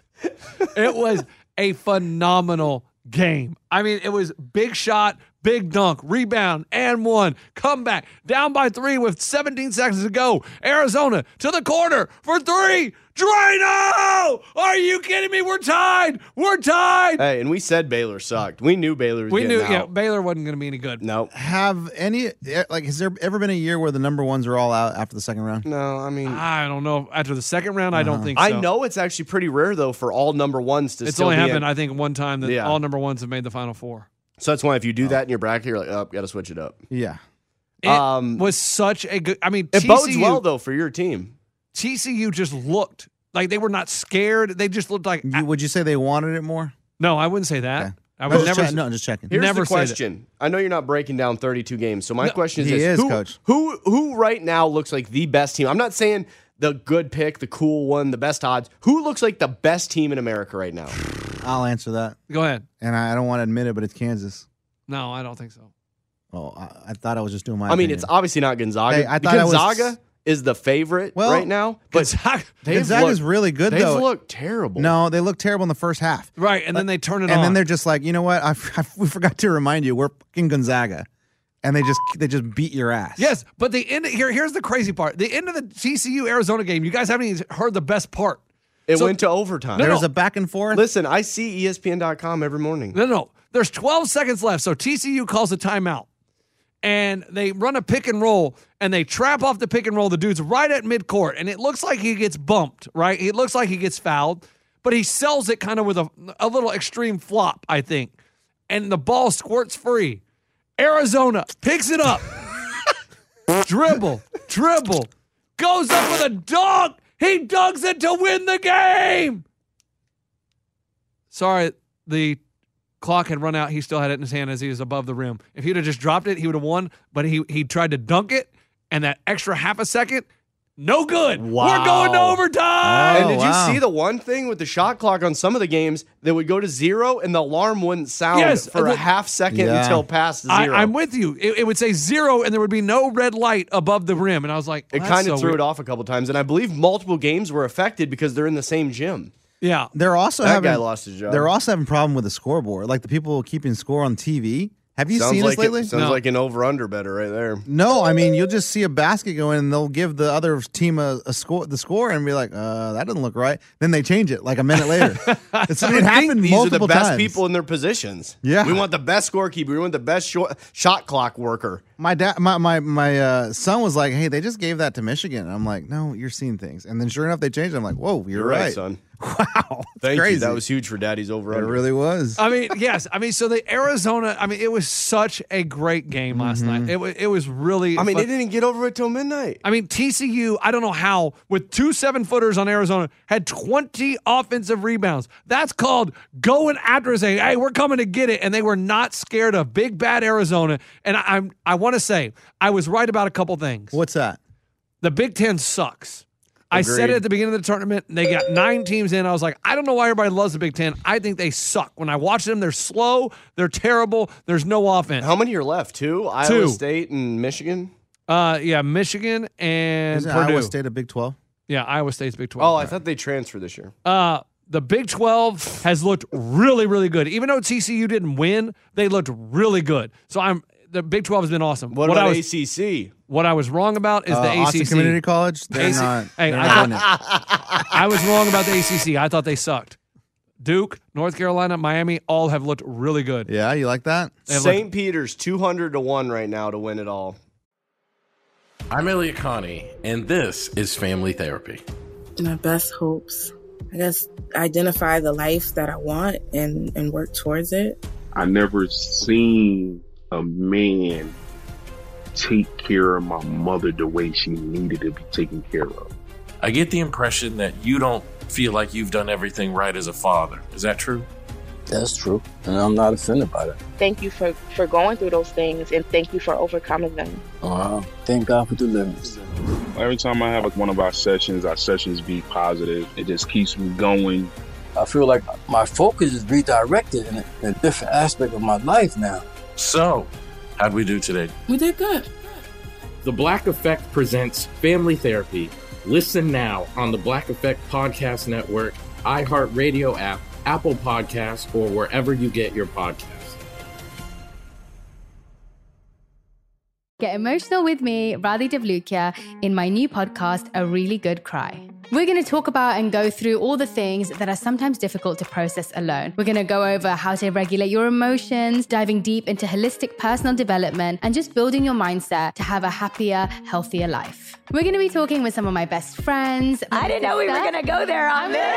It was a phenomenal game. I mean, it was big shot, big dunk, rebound, and 1. Comeback, down by 3 with 17 seconds to go. Arizona to the corner for 3. Drano! Are you kidding me? We're tied. Hey, and we said Baylor sucked. We knew Baylor was We getting knew, out. yeah, Baylor wasn't going to be any good. No. Has there ever been a year where the number ones are all out after the second round? No, I mean, I don't know. After the second round, I don't think so. I know it's actually pretty rare, though, for all number ones to It's still only be happened, in. I think, one time that Yeah. all number ones have made the Final Four. So that's why if you do that in your bracket, you're like, oh, got to switch it up. Yeah. It was such a good. I mean, It TCU, bodes well, though, for your team. TCU just looked like they were not scared. They just looked like. Would you say they wanted it more? No, I wouldn't say that. Okay. I would Just never. check- no, just checking. Here's Never the say that. question. I know you're not breaking down 32 games, so my question is he this. is, Coach. Who right now looks like the best team? I'm not saying the good pick, the cool one, the best odds. Who looks like the best team in America right now? I'll answer that. Go ahead. And I don't want to admit it, but it's Kansas. No, I don't think so. Oh, I thought I was just doing my I mean, opinion. it's obviously not Gonzaga. Hey, I thought I was- Gonzaga is the favorite right now, but Gonzaga's really good, they've though. looked terrible. No, they look terrible in the first half. Right, and then they turn it on. And then they're just like, you know what? We forgot to remind you, we're fucking Gonzaga. And they just beat your ass. Yes, but the end here's the crazy part. The end of the TCU Arizona game, you guys haven't even heard the best part. It went to overtime. There was a back and forth. Listen, I see ESPN.com every morning. No. There's 12 seconds left, so TCU calls a timeout. And they run a pick and roll, and they trap off the pick and roll. The dude's right at midcourt, and it looks like he gets bumped, right? It looks like he gets fouled, but he sells it kind of with a little extreme flop, I think. And the ball squirts free. Arizona picks it up. dribble, goes up with a dunk. He dunks it to win the game. Sorry, the clock had run out. He still had it in his hand as he was above the rim. If he'd have just dropped it, he would have won. But he tried to dunk it, and that extra half a second, no good. Wow. We're going to overtime. And did you see the one thing with the shot clock on some of the games that would go to 0 and the alarm wouldn't sound for a half second until past 0? I'm with you. It would say 0, and there would be no red light above the rim. And I was like, It kind of threw it off a couple times, and I believe multiple games were affected because they're in the same gym. Yeah. They're also That guy lost his job. They're also having a problem with the scoreboard. Like the people keeping score on TV. Have you Sounds seen like this lately? Sounds like an over-under better right there. No, I mean you'll just see a basket go in and they'll give the other team a score, and be like, that doesn't look right. Then they change it like a minute later. It happened These multiple are the best times. people in their positions. Yeah. We want the best scorekeeper. We want the best shot clock worker. My dad, my son was like, "Hey, they just gave that to Michigan." And I'm like, "No, you're seeing things." And then sure enough, they changed it. I'm like, "Whoa, you're right, son." Wow, Thank crazy. you. That was huge for Daddy's over. It really was. I mean, yes. I mean, so the Arizona. I mean, it was such a great game last night. It was really. I mean, fun. they didn't get over it till midnight. I mean, TCU, I don't know how, with 2 7-footers on Arizona, had 20 offensive rebounds. That's called going after it, saying, hey, we're coming to get it. And they were not scared of big, bad Arizona. And I want to say, I was right about a couple things. What's that? The Big Ten sucks. I said it at the beginning of the tournament. They got 9 teams in. I was like, I don't know why everybody loves the Big Ten. I think they suck. When I watch them, they're slow. They're terrible. There's no offense. How many are left? 2? Iowa State and Michigan? Yeah, Michigan and Isn't Purdue. Iowa State a Big 12? Yeah, Iowa State's Big 12. Oh, I thought they transferred this year. The Big 12 has looked really, really good. Even though TCU didn't win, they looked really good. So the Big 12 has been awesome. What about ACC? What I was wrong about is the ACC. Austin Community College? They're not. Hey, I was wrong about the ACC. I thought they sucked. Duke, North Carolina, Miami, all have looked really good. Yeah, you like that? St. Peter's 200-1 right now to win it all. I'm Elliot Connie, and this is Family Therapy. My best hopes, I guess, identify the life that I want and work towards it. I never seen a man take care of my mother the way she needed to be taken care of. I get the impression that you don't feel like you've done everything right as a father. Is that true? That's true, and I'm not offended by that. Thank you for going through those things, and thank you for overcoming them. Thank God for deliverance. Every time I have one of our sessions be positive. It just keeps me going. I feel like my focus is redirected in a different aspect of my life now. So, how'd we do today? We did good. The Black Effect presents Family Therapy. Listen now on the Black Effect Podcast Network, iHeartRadio app, Apple Podcasts, or wherever you get your podcasts. Get emotional with me, Radhi Devlukia, in my new podcast, A Really Good Cry. We're going to talk about and go through all the things that are sometimes difficult to process alone. We're going to go over how to regulate your emotions, diving deep into holistic personal development, and just building your mindset to have a happier, healthier life. We're going to be talking with some of my best friends. I didn't know we were going to go there on this.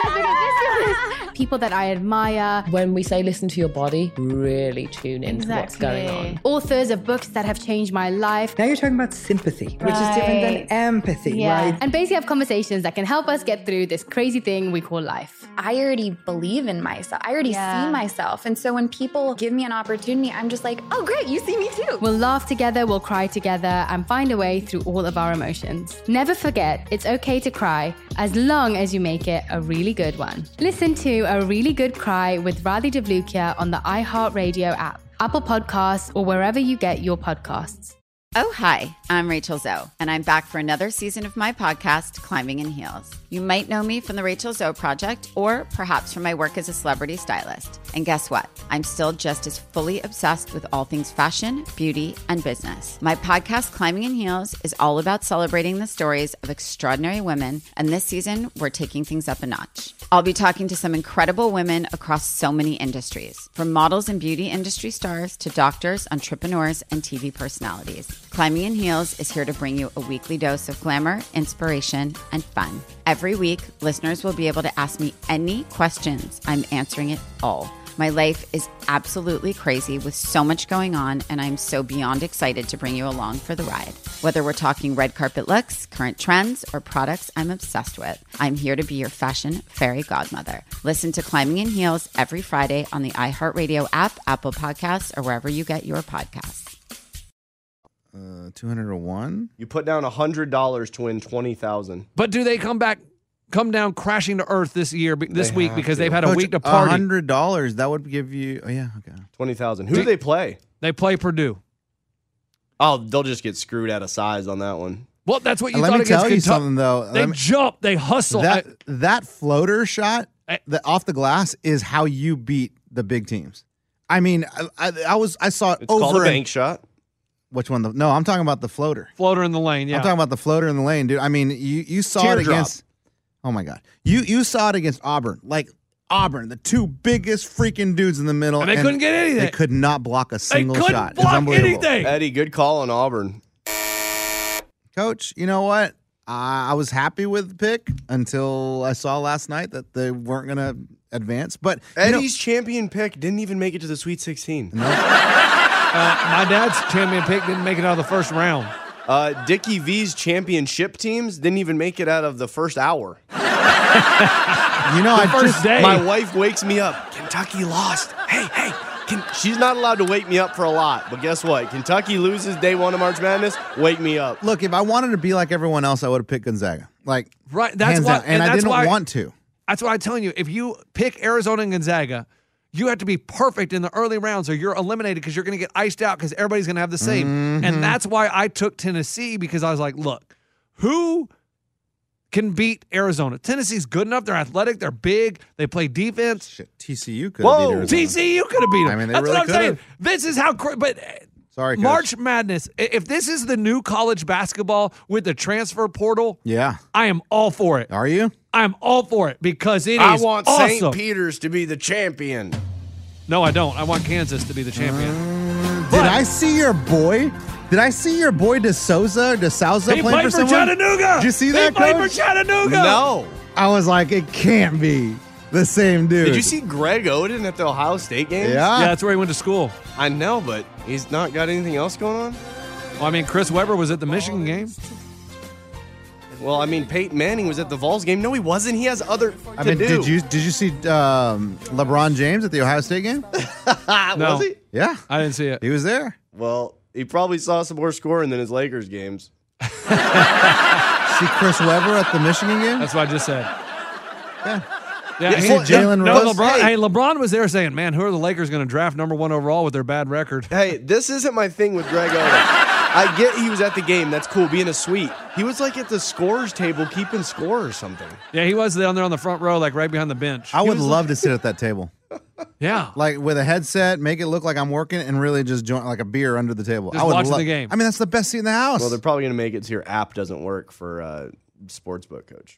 People that I admire. When we say listen to your body, really tune into what's going on. Authors of books that have changed my life. Now you're talking about sympathy, which is different than empathy, right? And basically have conversations that can help us get through this crazy thing we call life. I already believe in myself. I already see myself. And so when people give me an opportunity, I'm just like, oh, great, you see me too. We'll laugh together, we'll cry together, and find a way through all of our emotions. Never forget, it's okay to cry as long as you make it a really good one. Listen to A Really Good Cry with Radhi Devlukia on the iHeartRadio app, Apple Podcasts, or wherever you get your podcasts. Oh, hi, I'm Rachel Zoe, and I'm back for another season of my podcast, Climbing in Heels. You might know me from the Rachel Zoe Project, or perhaps from my work as a celebrity stylist. And guess what? I'm still just as fully obsessed with all things fashion, beauty, and business. My podcast, Climbing in Heels, is all about celebrating the stories of extraordinary women, and this season, we're taking things up a notch. I'll be talking to some incredible women across so many industries, from models and beauty industry stars to doctors, entrepreneurs, and TV personalities. Climbing in Heels is here to bring you a weekly dose of glamour, inspiration, and fun. Every week, listeners will be able to ask me any questions. I'm answering it all. My life is absolutely crazy with so much going on, and I'm so beyond excited to bring you along for the ride. Whether we're talking red carpet looks, current trends, or products I'm obsessed with, I'm here to be your fashion fairy godmother. Listen to Climbing in Heels every Friday on the iHeartRadio app, Apple Podcasts, or wherever you get your podcasts. 201. You put down $100 to win $20,000. But do they come down crashing to earth this week because they've had a week to party? $100, that would give you, $20,000. Who do they play? They play Purdue. Oh, they'll just get screwed out of size on that one. Well, that's what you Let thought me against tell you Kentucky. something, though. They jump, they hustle. That floater shot, off the glass is how you beat the big teams. I mean, I saw it It's over called a bank shot. Which one? No, I'm talking about the floater. Floater in the lane, yeah. I'm talking about the floater in the lane, dude. I mean, you saw it Teardrop. against. Oh my God, you saw it against Auburn. Like Auburn, the two biggest freaking dudes in the middle, And they couldn't get anything. They could not block a single couldn't shot. It's block unbelievable. anything. Eddie, good call on Auburn. Coach, you know what? I was happy with the pick until I saw last night that they weren't going to advance. But Eddie's champion pick didn't even make it to the Sweet 16. No. My dad's champion pick didn't make it out of the first round. Dickie V's championship teams didn't even make it out of the first hour. My wife wakes me up. Kentucky lost. Hey. She's not allowed to wake me up for a lot, but guess what? Kentucky loses day one of March Madness. Wake me up. Look, if I wanted to be like everyone else, I would have picked Gonzaga. Like, right? That's hands why, down. And I didn't want to. That's why I'm telling you. If you pick Arizona and Gonzaga, you have to be perfect in the early rounds, or you're eliminated because you're going to get iced out because everybody's going to have the same. Mm-hmm. And that's why I took Tennessee, because I was like, look, who can beat Arizona? Tennessee's good enough. They're athletic. They're big. They play defense. Shit, TCU could have beat Arizona. TCU could have beat them. I mean, they that's really what I'm saying. could've. This is how. But sorry, Coach. March Madness. If this is the new college basketball with the transfer portal, yeah, I am all for it. Are you? I'm all for it because it is I want awesome. St. Peter's to be the champion. No, I don't. I want Kansas to be the champion. Did I see your boy? Did I see your boy DeSouza He playing played for for someone? Chattanooga. Did you see He that, played Coach? for Chattanooga. No. I was like, it can't be the same dude. Did you see Greg Oden at the Ohio State games? Yeah. Yeah, that's where he went to school. I know, but he's not got anything else going on? Well, I mean, Chris Webber was at the Michigan game. Well, I mean, Peyton Manning was at the Vols game. No, he wasn't. He has other I to mean, do. did you see LeBron James at the Ohio State game? No. Was he? Yeah, I didn't see it. he was there. Well, he probably saw some more scoring than his Lakers games. See Chris Webber at the Michigan game? That's what I just said. Yeah. Yeah, See Jalen no, Rose? LeBron, hey, LeBron was there saying, man, who are the Lakers going to draft number 1 overall with their bad record? Hey, this isn't my thing with Greg Oden. I get he was at the game. That's cool, being a suite. He was like at the scorer's table keeping score or something. Yeah, he was down there on the front row, like right behind the bench. I would love to sit at that table. Yeah. Like with a headset, make it look like I'm working, and really just join like a beer under the table. Just I would watching the game. I mean, that's the best seat in the house. Well, they're probably going to make it so your app doesn't work for Sportsbook, Coach.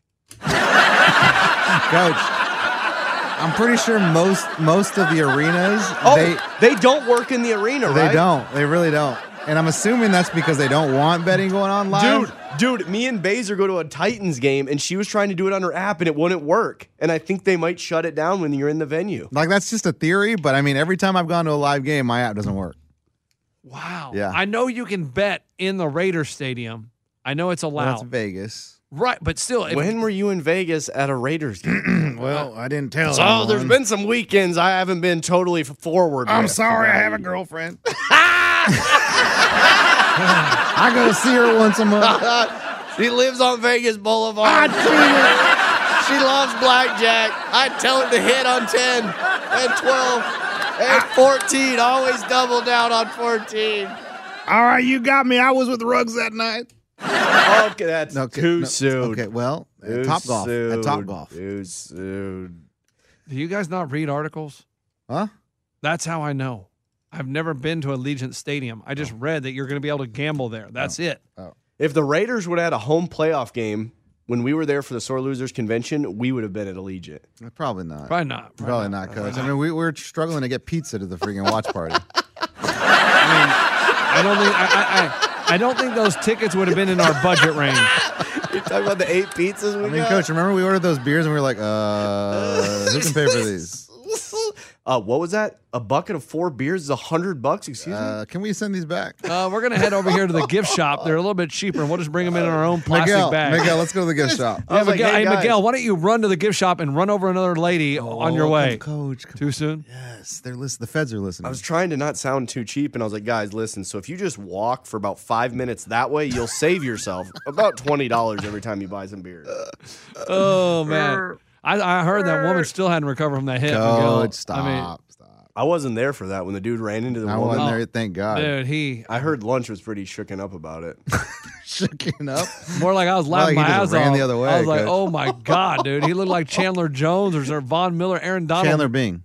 Coach, I'm pretty sure most of the arenas, they don't work in the arena, right? They don't. They really don't. And I'm assuming that's because they don't want betting going on live. Dude, me and Baser go to a Titans game, and she was trying to do it on her app, and it wouldn't work. And I think they might shut it down when you're in the venue. Like, that's just a theory, but I mean, every time I've gone to a live game, my app doesn't work. Wow. Yeah. I know you can bet in the Raiders Stadium. I know it's allowed. Well, that's Vegas. Right, but still. When were you in Vegas at a Raiders game? Well, I didn't tell So anyone. there's been some weekends I haven't been totally forward I'm with. sorry, I have a girlfriend. I go see her once a month. She lives on Vegas Boulevard. She loves blackjack. I tell her to hit on 10 and 12 and 14. Always double down on 14. All right, you got me. I was with Ruggs that night. Okay, that's too soon. Okay, well, Too Top Golf. soon. At Top Golf. Too soon. Do you guys not read articles? Huh? That's how I know. I've never been to Allegiant Stadium. I just read that you're going to be able to gamble there. That's it. Oh. If the Raiders would have had a home playoff game when we were there for the Sore Losers Convention, we would have been at Allegiant. Probably not. Probably not. Probably not, Coach. I mean, we were struggling to get pizza to the freaking watch party. I don't think those tickets would have been in our budget range. You're talking about the 8 pizzas we got? Coach, remember we ordered those beers and we were like, who can pay for these? What was that? A bucket of 4 beers is $100? Excuse me? Can we send these back? We're going to head over here to the gift shop. They're a little bit cheaper, and we'll just bring them in our own plastic bag. Miguel, let's go to the gift shop. Yeah, Miguel, why don't you run to the gift shop and run over another lady on your way? Coach. Too soon? Yes, they're listening. The feds are listening. I was trying to not sound too cheap, and I was like, guys, listen, so if you just walk for about 5 minutes that way, you'll save yourself about $20 every time you buy some beer. Oh, man. I heard that woman still hadn't recovered from that hit. Miguel. Coach, stop. I wasn't there for that when the dude ran into the I woman. wasn't there, thank God. Dude, I heard lunch was pretty shooken up about it. shooken up. More like I was laughing Like he my just ass ran off. the other way, I was like, Coach. oh my God, dude. He looked like Chandler Jones or Von Miller, Aaron Donald. Chandler Bing.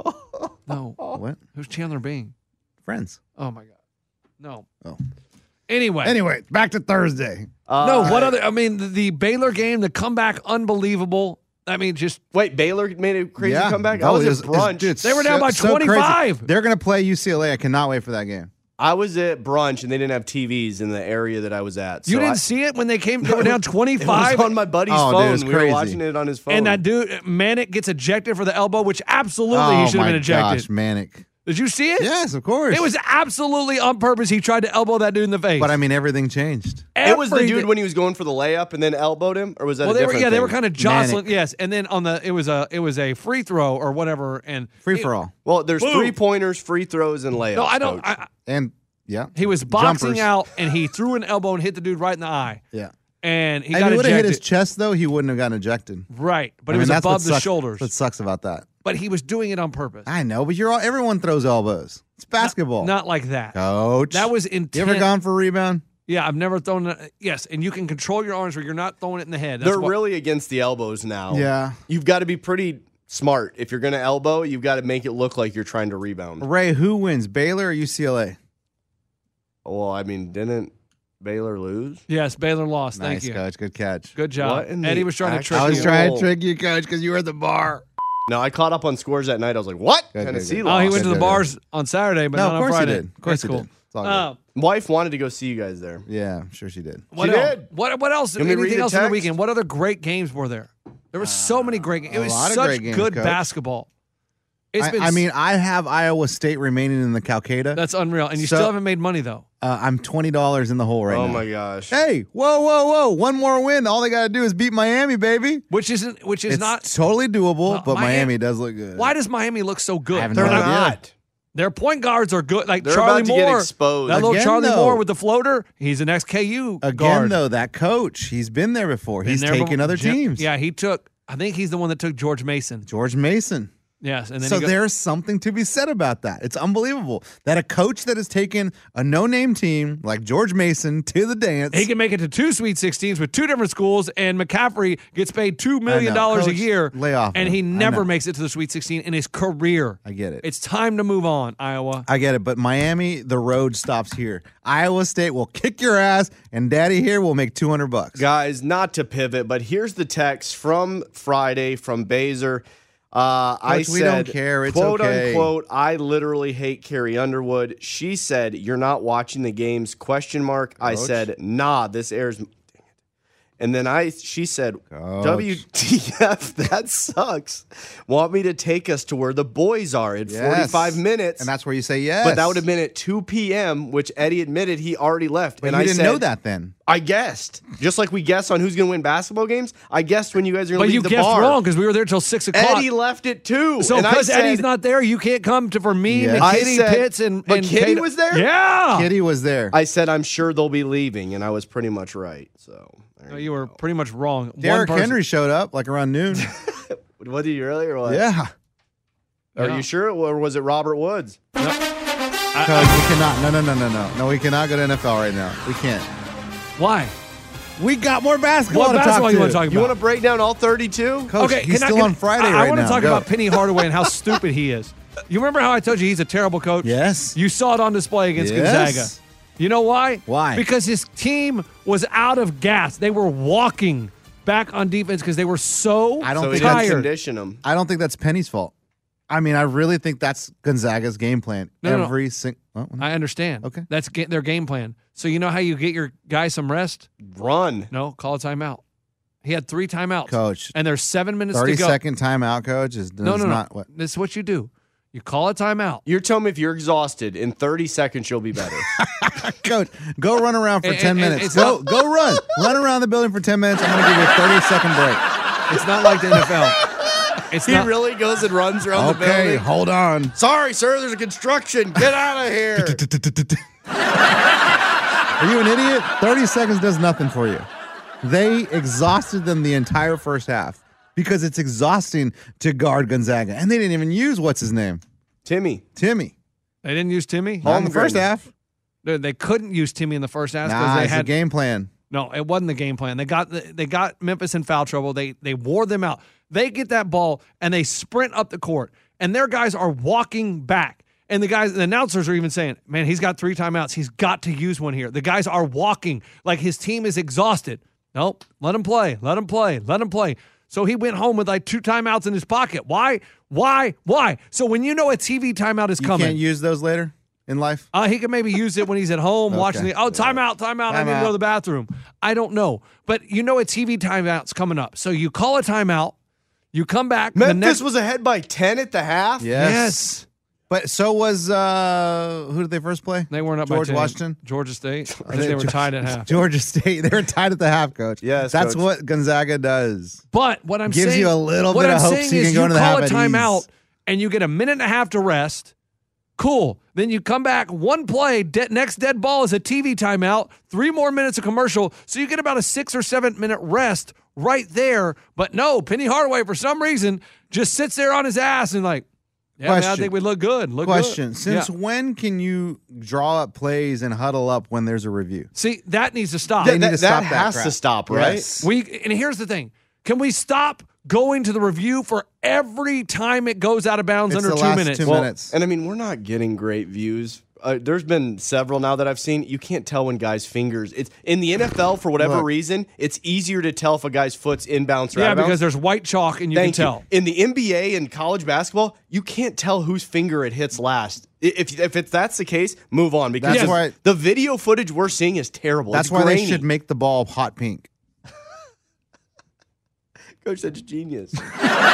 No. What? Who's Chandler Bing? Friends. Oh my God. No. Oh. Anyway, back to Thursday. No, what other? I mean, the Baylor game, the comeback, unbelievable. I mean, just wait. Baylor made a crazy comeback. No, I was it at brunch. dude, They were down by so 25. crazy. They're going to play UCLA. I cannot wait for that game. I was at brunch and they didn't have TVs in the area that I was at. you so didn't see it when they were down 25. It was on my buddy's Oh, dude, phone. it's We were crazy. watching it on his phone. And that dude, Manic, gets ejected for the elbow, which absolutely he should have been ejected. Gosh, Manic. Did you see it? Yes, of course. It was absolutely on purpose. He tried to elbow that dude in the face. But I mean, everything changed. It was the dude when he was going for the layup and then elbowed him, or was that? Well, a they were different they were thing? kind of jostling. Yes, and then on it was a free throw or whatever, and Free for all. Well, there's Boom. 3-pointers, free throws, and layups. No, I don't. Coach. And yeah, He was boxing Jumpers. out, and he threw an elbow and hit the dude right in the eye. Yeah. And he If got he would have hit his ejected. chest, though, he wouldn't have gotten ejected. Right, but I it was mean, that's what above the sucks- shoulders. What sucks about that? But he was doing it on purpose. I know, but everyone throws elbows. It's basketball. Not like that. Coach. That was intent. You ever gone for a rebound? Yeah, I've never thrown it. Yes, and you can control your arms where you're not throwing it in the head. That's They're what- really against the elbows now. Yeah. You've got to be pretty smart. If you're going to elbow, you've got to make it look like you're trying to rebound. Ray, who wins, Baylor or UCLA? Well, I mean, didn't Baylor lose? Yes, Baylor lost. Nice, Thank you. Coach. Good catch. Good job. What in the Eddie was trying to trick I you. was trying to trick you, Coach, because you were at the bar. No, I caught up on scores that night. I was like, what? Good, Tennessee good, Oh, lost. he went to the Good. bars on Saturday, but No, not of on course he Friday. did. Of course That's he cool. did. It's all good. Wife wanted to go see you guys there. Yeah, I'm sure she did. What She else? did. What else? You want me to read Anything the else on the text? weekend? What other great games were there? There were so many great games. It a was lot of such great games, good Coach. basketball. It's been I mean, I have Iowa State remaining in the Calcata. that's unreal. And you So- still haven't made money though. I'm $20 in the hole right now. Oh, my gosh. Hey, whoa. One more win. All they got to do is beat Miami, baby. Which is It's not totally doable, Well, but Miami- Miami does look good. why does Miami look so good? I have They're no idea. not. Their point guards are good. Like They're Charlie about to Moore. get exposed. That little Again, Charlie though. Moore with the floater, he's an ex-KU Again, guard. though, that coach, he's been there before. He's Been there taken before- other teams. Yeah, I think he's the one that took George Mason. George Mason. Yes, and then So he there's something to be said about that. It's unbelievable that a coach that has taken a no-name team like George Mason to the dance. he can make it to 2 Sweet 16s with 2 different schools, and McCaffrey gets paid $2 million a Coach, year. lay off and him. he I never know. makes it to the Sweet 16 in his career. I get it. It's time to move on, Iowa. I get it, but Miami, the road stops here. Iowa State will kick your ass, and Daddy here will make $200. Guys, not to pivot, but here's the text from Friday from Baser. I we said, don't care. It's quote okay. unquote, I literally hate Carrie Underwood. She said, you're not watching the games, ? I said, nah, this airs. Dang it. And then she said, WTF, that sucks. Want me to take us to where the boys are in 45 minutes. And that's where you say yes. But that would have been at 2 p.m., which Eddie admitted he already left. But and you I didn't said, know that then. I guessed. Just like we guess on who's going to win basketball games, I guessed when you guys are going But to you leave the guessed bar. wrong because we were there till 6 o'clock. Eddie left at 2. So and I because said, Eddie's not there, you can't come to for me, Yes. I McKinney, said- Pitts, and But Kitty Kate- was there? Yeah. Kitty was there. I said, I'm sure they'll be leaving, and I was pretty much right. So No, you were pretty much wrong. Derrick One person- Henry showed up like around noon. What did you really? Or what? Yeah. Are Yeah. you sure? Or was it Robert Woods? Coach, we cannot. No, we cannot go to NFL right now. We can't. Why? We got more basketball What to basketball talk you to. want to talk about? You want to break down all 32? Coach, he's can I- still can- on Friday I right want now. to talk Go. about Penny Hardaway and how stupid he is. You remember how I told you he's a terrible coach? Yes. You saw it on display against Yes. Gonzaga. You know why? Why? Because his team was out of gas. They were walking back on defense because they were so I don't So he think didn't that's. tired. condition them. I don't think that's Penny's fault. I mean, I really think that's Gonzaga's game plan. No. Every single. I understand. Okay. That's their game plan. So you know how you get your guy some rest? Run. No, call a timeout. He had 3 timeouts. Coach, And there's 7 minutes to 30-second go. timeout, coach, is No. not what. This is what you do. You call a timeout. You're telling me if you're exhausted, in 30 seconds, you'll be better. Coach, go run around for And- 10 and minutes. it's Go, not- go run. Run around the building for 10 minutes. I'm going to give you a 30-second break. It's not like the NFL. It's He not. really goes and runs around the Okay, building. hold on. Sorry, sir, there's a construction. Get out of here. Are you an idiot? 30 seconds does nothing for you. They exhausted them the entire first half because it's exhausting to guard Gonzaga. And they didn't even use what's his name? Timmy. Timmy. They didn't use Timmy. Not in the first half. They couldn't use Timmy in the first half Nah, because they it's a had game plan. No, it wasn't the game plan. They got Memphis in foul trouble. They wore them out. They get that ball and they sprint up the court, and their guys are walking back. And the announcers are even saying, man, he's got 3 timeouts. He's got to use one here. The guys are walking like his team is exhausted. Nope, let him play. Let him play. Let him play. So he went home with like 2 timeouts in his pocket. Why? So when you know a TV timeout is coming. You can't use those later in life? He can maybe use it when he's at home watching timeout. I need to go to the bathroom. I don't know. But you know a TV timeout's coming up. So you call a timeout. You come back. Memphis was ahead by 10 at the half? Yes. But so was, who did they first play? They weren't up George by 10. Washington? Georgia State. They were tied at half. Georgia State. They were tied at the half, Coach. Yes, That's Coach. what Gonzaga does. But what I'm Gives saying. you a little what bit I'm of hope saying so you is can go you to the call half a at timeout ease. and you get a minute and a half to rest. Cool. Then you come back, one play, next dead ball is a TV timeout, 3 more minutes of commercial. So you get about a 6 or 7 minute rest right there. But no, Penny Hardaway, for some reason, just sits there on his ass and like, yeah, man, I think we look good. Question. Since when can you draw up plays and huddle up when there's a review? See, that needs to stop. They need to stop that that has crap. to stop, right? Yes. And here's the thing. Can we stop going to the review for every time it goes out of bounds It's under the 2 last minutes? 2 minutes. And I mean, we're not getting great views. There's been several now that I've seen. You can't tell when guys' fingers. It's in the NFL for whatever reason. It's easier to tell if a guy's foot's inbounds or Yeah, outbounds. because there's white chalk and you can tell. In the NBA and college basketball, you can't tell whose finger it hits last. If that's the case, move on because That's why- the video footage we're seeing is terrible. That's It's why grainy. they should make the ball hot pink. Coach, that's genius. The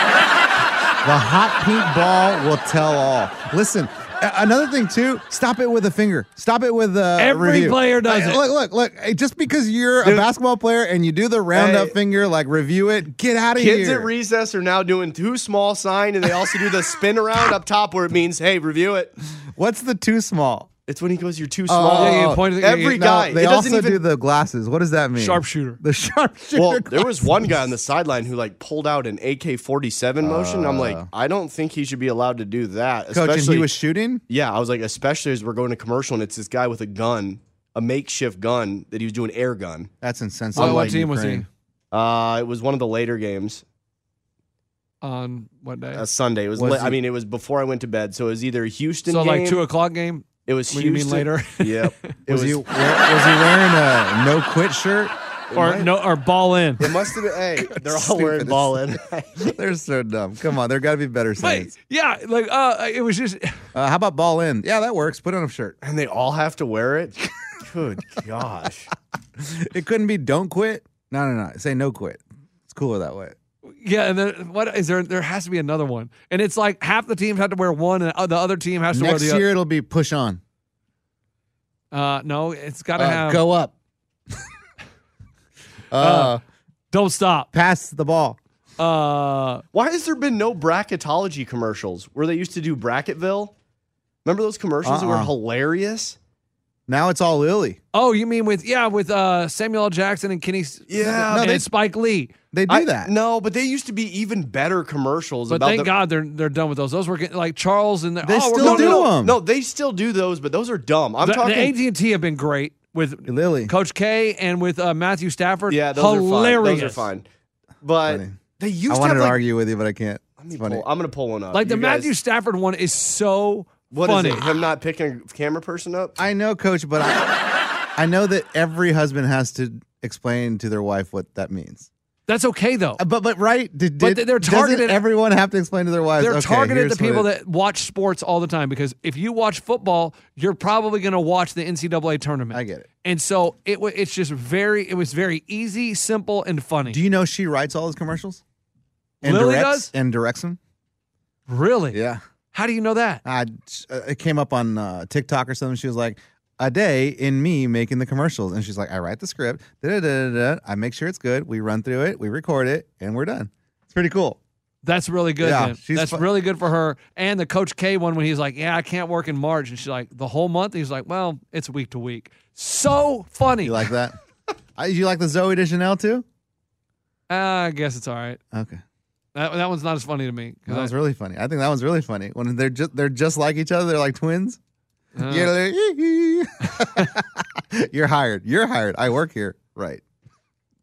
hot pink ball will tell all. Listen, another thing too, stop it with a finger. Stop it with a Every review. player does it. Look. Just because you're a basketball player and you do the roundup finger, like review it, get out of here. Kids at recess are now doing too small sign, and they also do the spin around up top where it means, hey, review it. What's the too small? It's when he goes, you're too small. Yeah, you pointed- Every No, guy. they it doesn't also even do the glasses. What does that mean? Sharpshooter. The sharpshooter. Well, there was one guy on the sideline who like pulled out an AK-47 motion. I'm like, I don't think he should be allowed to do that. Coach, and he was shooting? Yeah, I was like, especially as we're going to commercial and it's this guy with a gun, a makeshift gun that he was doing air gun. That's insensitive. What team was he? It was one of the later games. On what day? Sunday. It was. It was before I went to bed, so it was either Houston. So game, like 2:00 game. It was What do you Houston. mean later? Yep. Was he wearing a no quit shirt? Or ball in. It must have been. Hey, they're all wearing ball in. They're so dumb. Come on, there got to be better sayings. Yeah, like it was just. How about ball in? Yeah, that works. Put on a shirt. And they all have to wear it. Good gosh. It couldn't be don't quit. No. Say no quit. It's cooler that way. Yeah, and then what is there? There has to be another one, and it's like half the teams have to wear one, and the other team has to wear the Next year it'll be push on. No, it's got to have go up. don't stop. Pass the ball. Why has there been no bracketology commercials where they used to do Bracketville? Remember those commercials that were hilarious? Now it's all Lily. Oh, you mean with Samuel L. Jackson and Kenny? Yeah, and Spike Lee. They do that. No, but they used to be even better commercials. But about thank God they're done with those. Those were getting, like Charles and They still do them. No, they still do those, but those are dumb. I'm the talking. AT&T have been great with Lily, Coach K, and with Matthew Stafford. Yeah, those hilarious. are fine. But Funny. they used I to wanted have to like, argue with you, but I can't. It's funny. I'm gonna pull one up. Like the You guys- Matthew Stafford one is so What funny. is it? Him not picking a camera person up? I know, Coach, but I know that every husband has to explain to their wife what that means. That's okay though. But right, But they're targeted- Doesn't everyone have to explain to their wives? They're okay, targeted here's to people what it- that watch sports all the time, because if you watch football, you're probably going to watch the NCAA tournament. I get it. And so it was very easy, simple, and funny. Do you know she writes all his commercials? And Lily directs, does? and directs them. Really? Yeah. How do you know that? It came up on TikTok or something. She was like, a day in me making the commercials. And she's like, I write the script. I make sure it's good. We run through it. We record it. And we're done. It's pretty cool. That's really good. Yeah, man. she's That's really good for her. And the Coach K one, when he's like, yeah, I can't work in March. And she's like, the whole month? He's like, well, it's week to week. So funny. You like that? You like the Zoe Deschanel too? I guess it's all right. Okay. That one's not as funny to me. That was really funny. I think that one's really funny. When they're just like each other. They're like twins. You're hired. I work here. Right.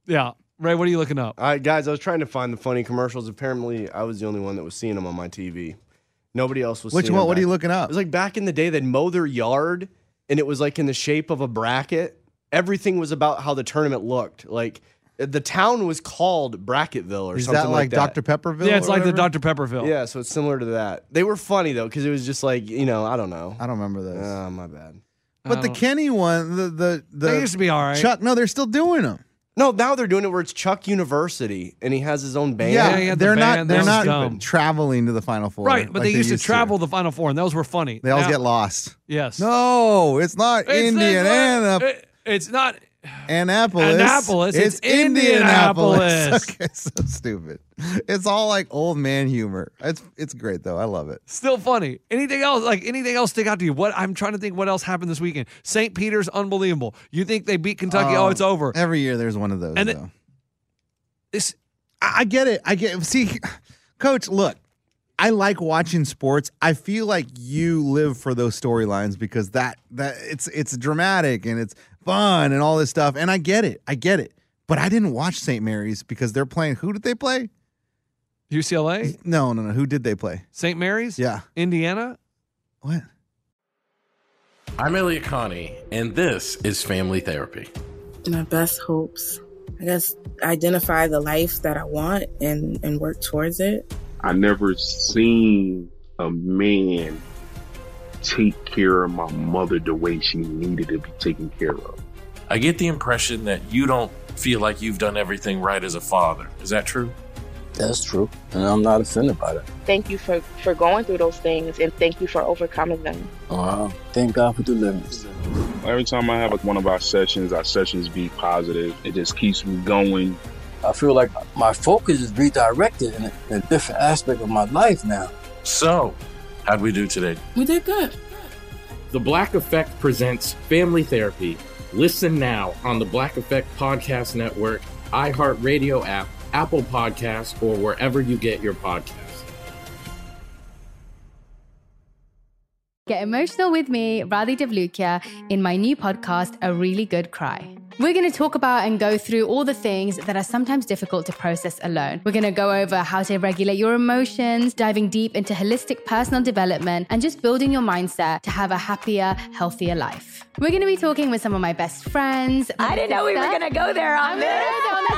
Yeah. Ray, what are you looking up? All right, guys, I was trying to find the funny commercials. Apparently, I was the only one that was seeing them on my TV. Nobody else was Which seeing one? them. What are you looking up? It was like back in the day, they'd mow their yard, and it was like in the shape of a bracket. Everything was about how the tournament looked. Like, the town was called Bracketville or Is something that like that. Dr. Pepperville? Yeah, it's or like the whatever? Dr. Pepperville. Yeah, so it's similar to that. They were funny, though, because it was just like, I don't know. I don't remember this. Oh, my bad. But the Kenny one, the They used to be all right. Chuck, no, they're still doing them. No, now they're doing it where it's Chuck University, and he has his own band. Yeah, they're not. They're not dumb. traveling to the Final Four, Right, but like they used to travel the Final Four, and those were funny. They always Now- get lost. Yes. No, it's not Indiana. It's not Annapolis. Annapolis. It's Indianapolis. Indianapolis. Okay, so stupid. It's all like old man humor. It's great though. I love it. Still funny. Anything else stick out to you? What I'm trying to think what else happened this weekend. St. Peter's unbelievable. You think they beat Kentucky? It's over. Every year there's one of those. And though. I get it. See, Coach, look, I like watching sports. I feel like you live for those storylines because that it's dramatic and it's fun and all this stuff. And I get it. But I didn't watch St. Mary's because they're playing. Who did they play? UCLA? No. Who did they play? St. Mary's? Yeah. Indiana? What? I'm Elliot Connie, and this is Family Therapy. My best hopes, I guess, identify the life that I want and work towards it. I never seen a man take care of my mother the way she needed to be taken care of. I get the impression that you don't feel like you've done everything right as a father. Is that true? That's true, and I'm not offended by that. Thank you for going through those things, and thank you for overcoming them. Wow. Thank God for deliverance. Every time I have one of our sessions be positive. It just keeps me going. I feel like my focus is redirected in a different aspect of my life now. So, how'd we do today? We did good. The Black Effect presents Family Therapy. Listen now on the Black Effect Podcast Network, iHeartRadio app, Apple Podcasts, or wherever you get your podcasts. Get emotional with me, Radhi Devlukia, in my new podcast, A Really Good Cry. We're going to talk about and go through all the things that are sometimes difficult to process alone. We're going to go over how to regulate your emotions, diving deep into holistic personal development, and just building your mindset to have a happier, healthier life. We're going to be talking with some of my best friends. I didn't know we were going to go there on this.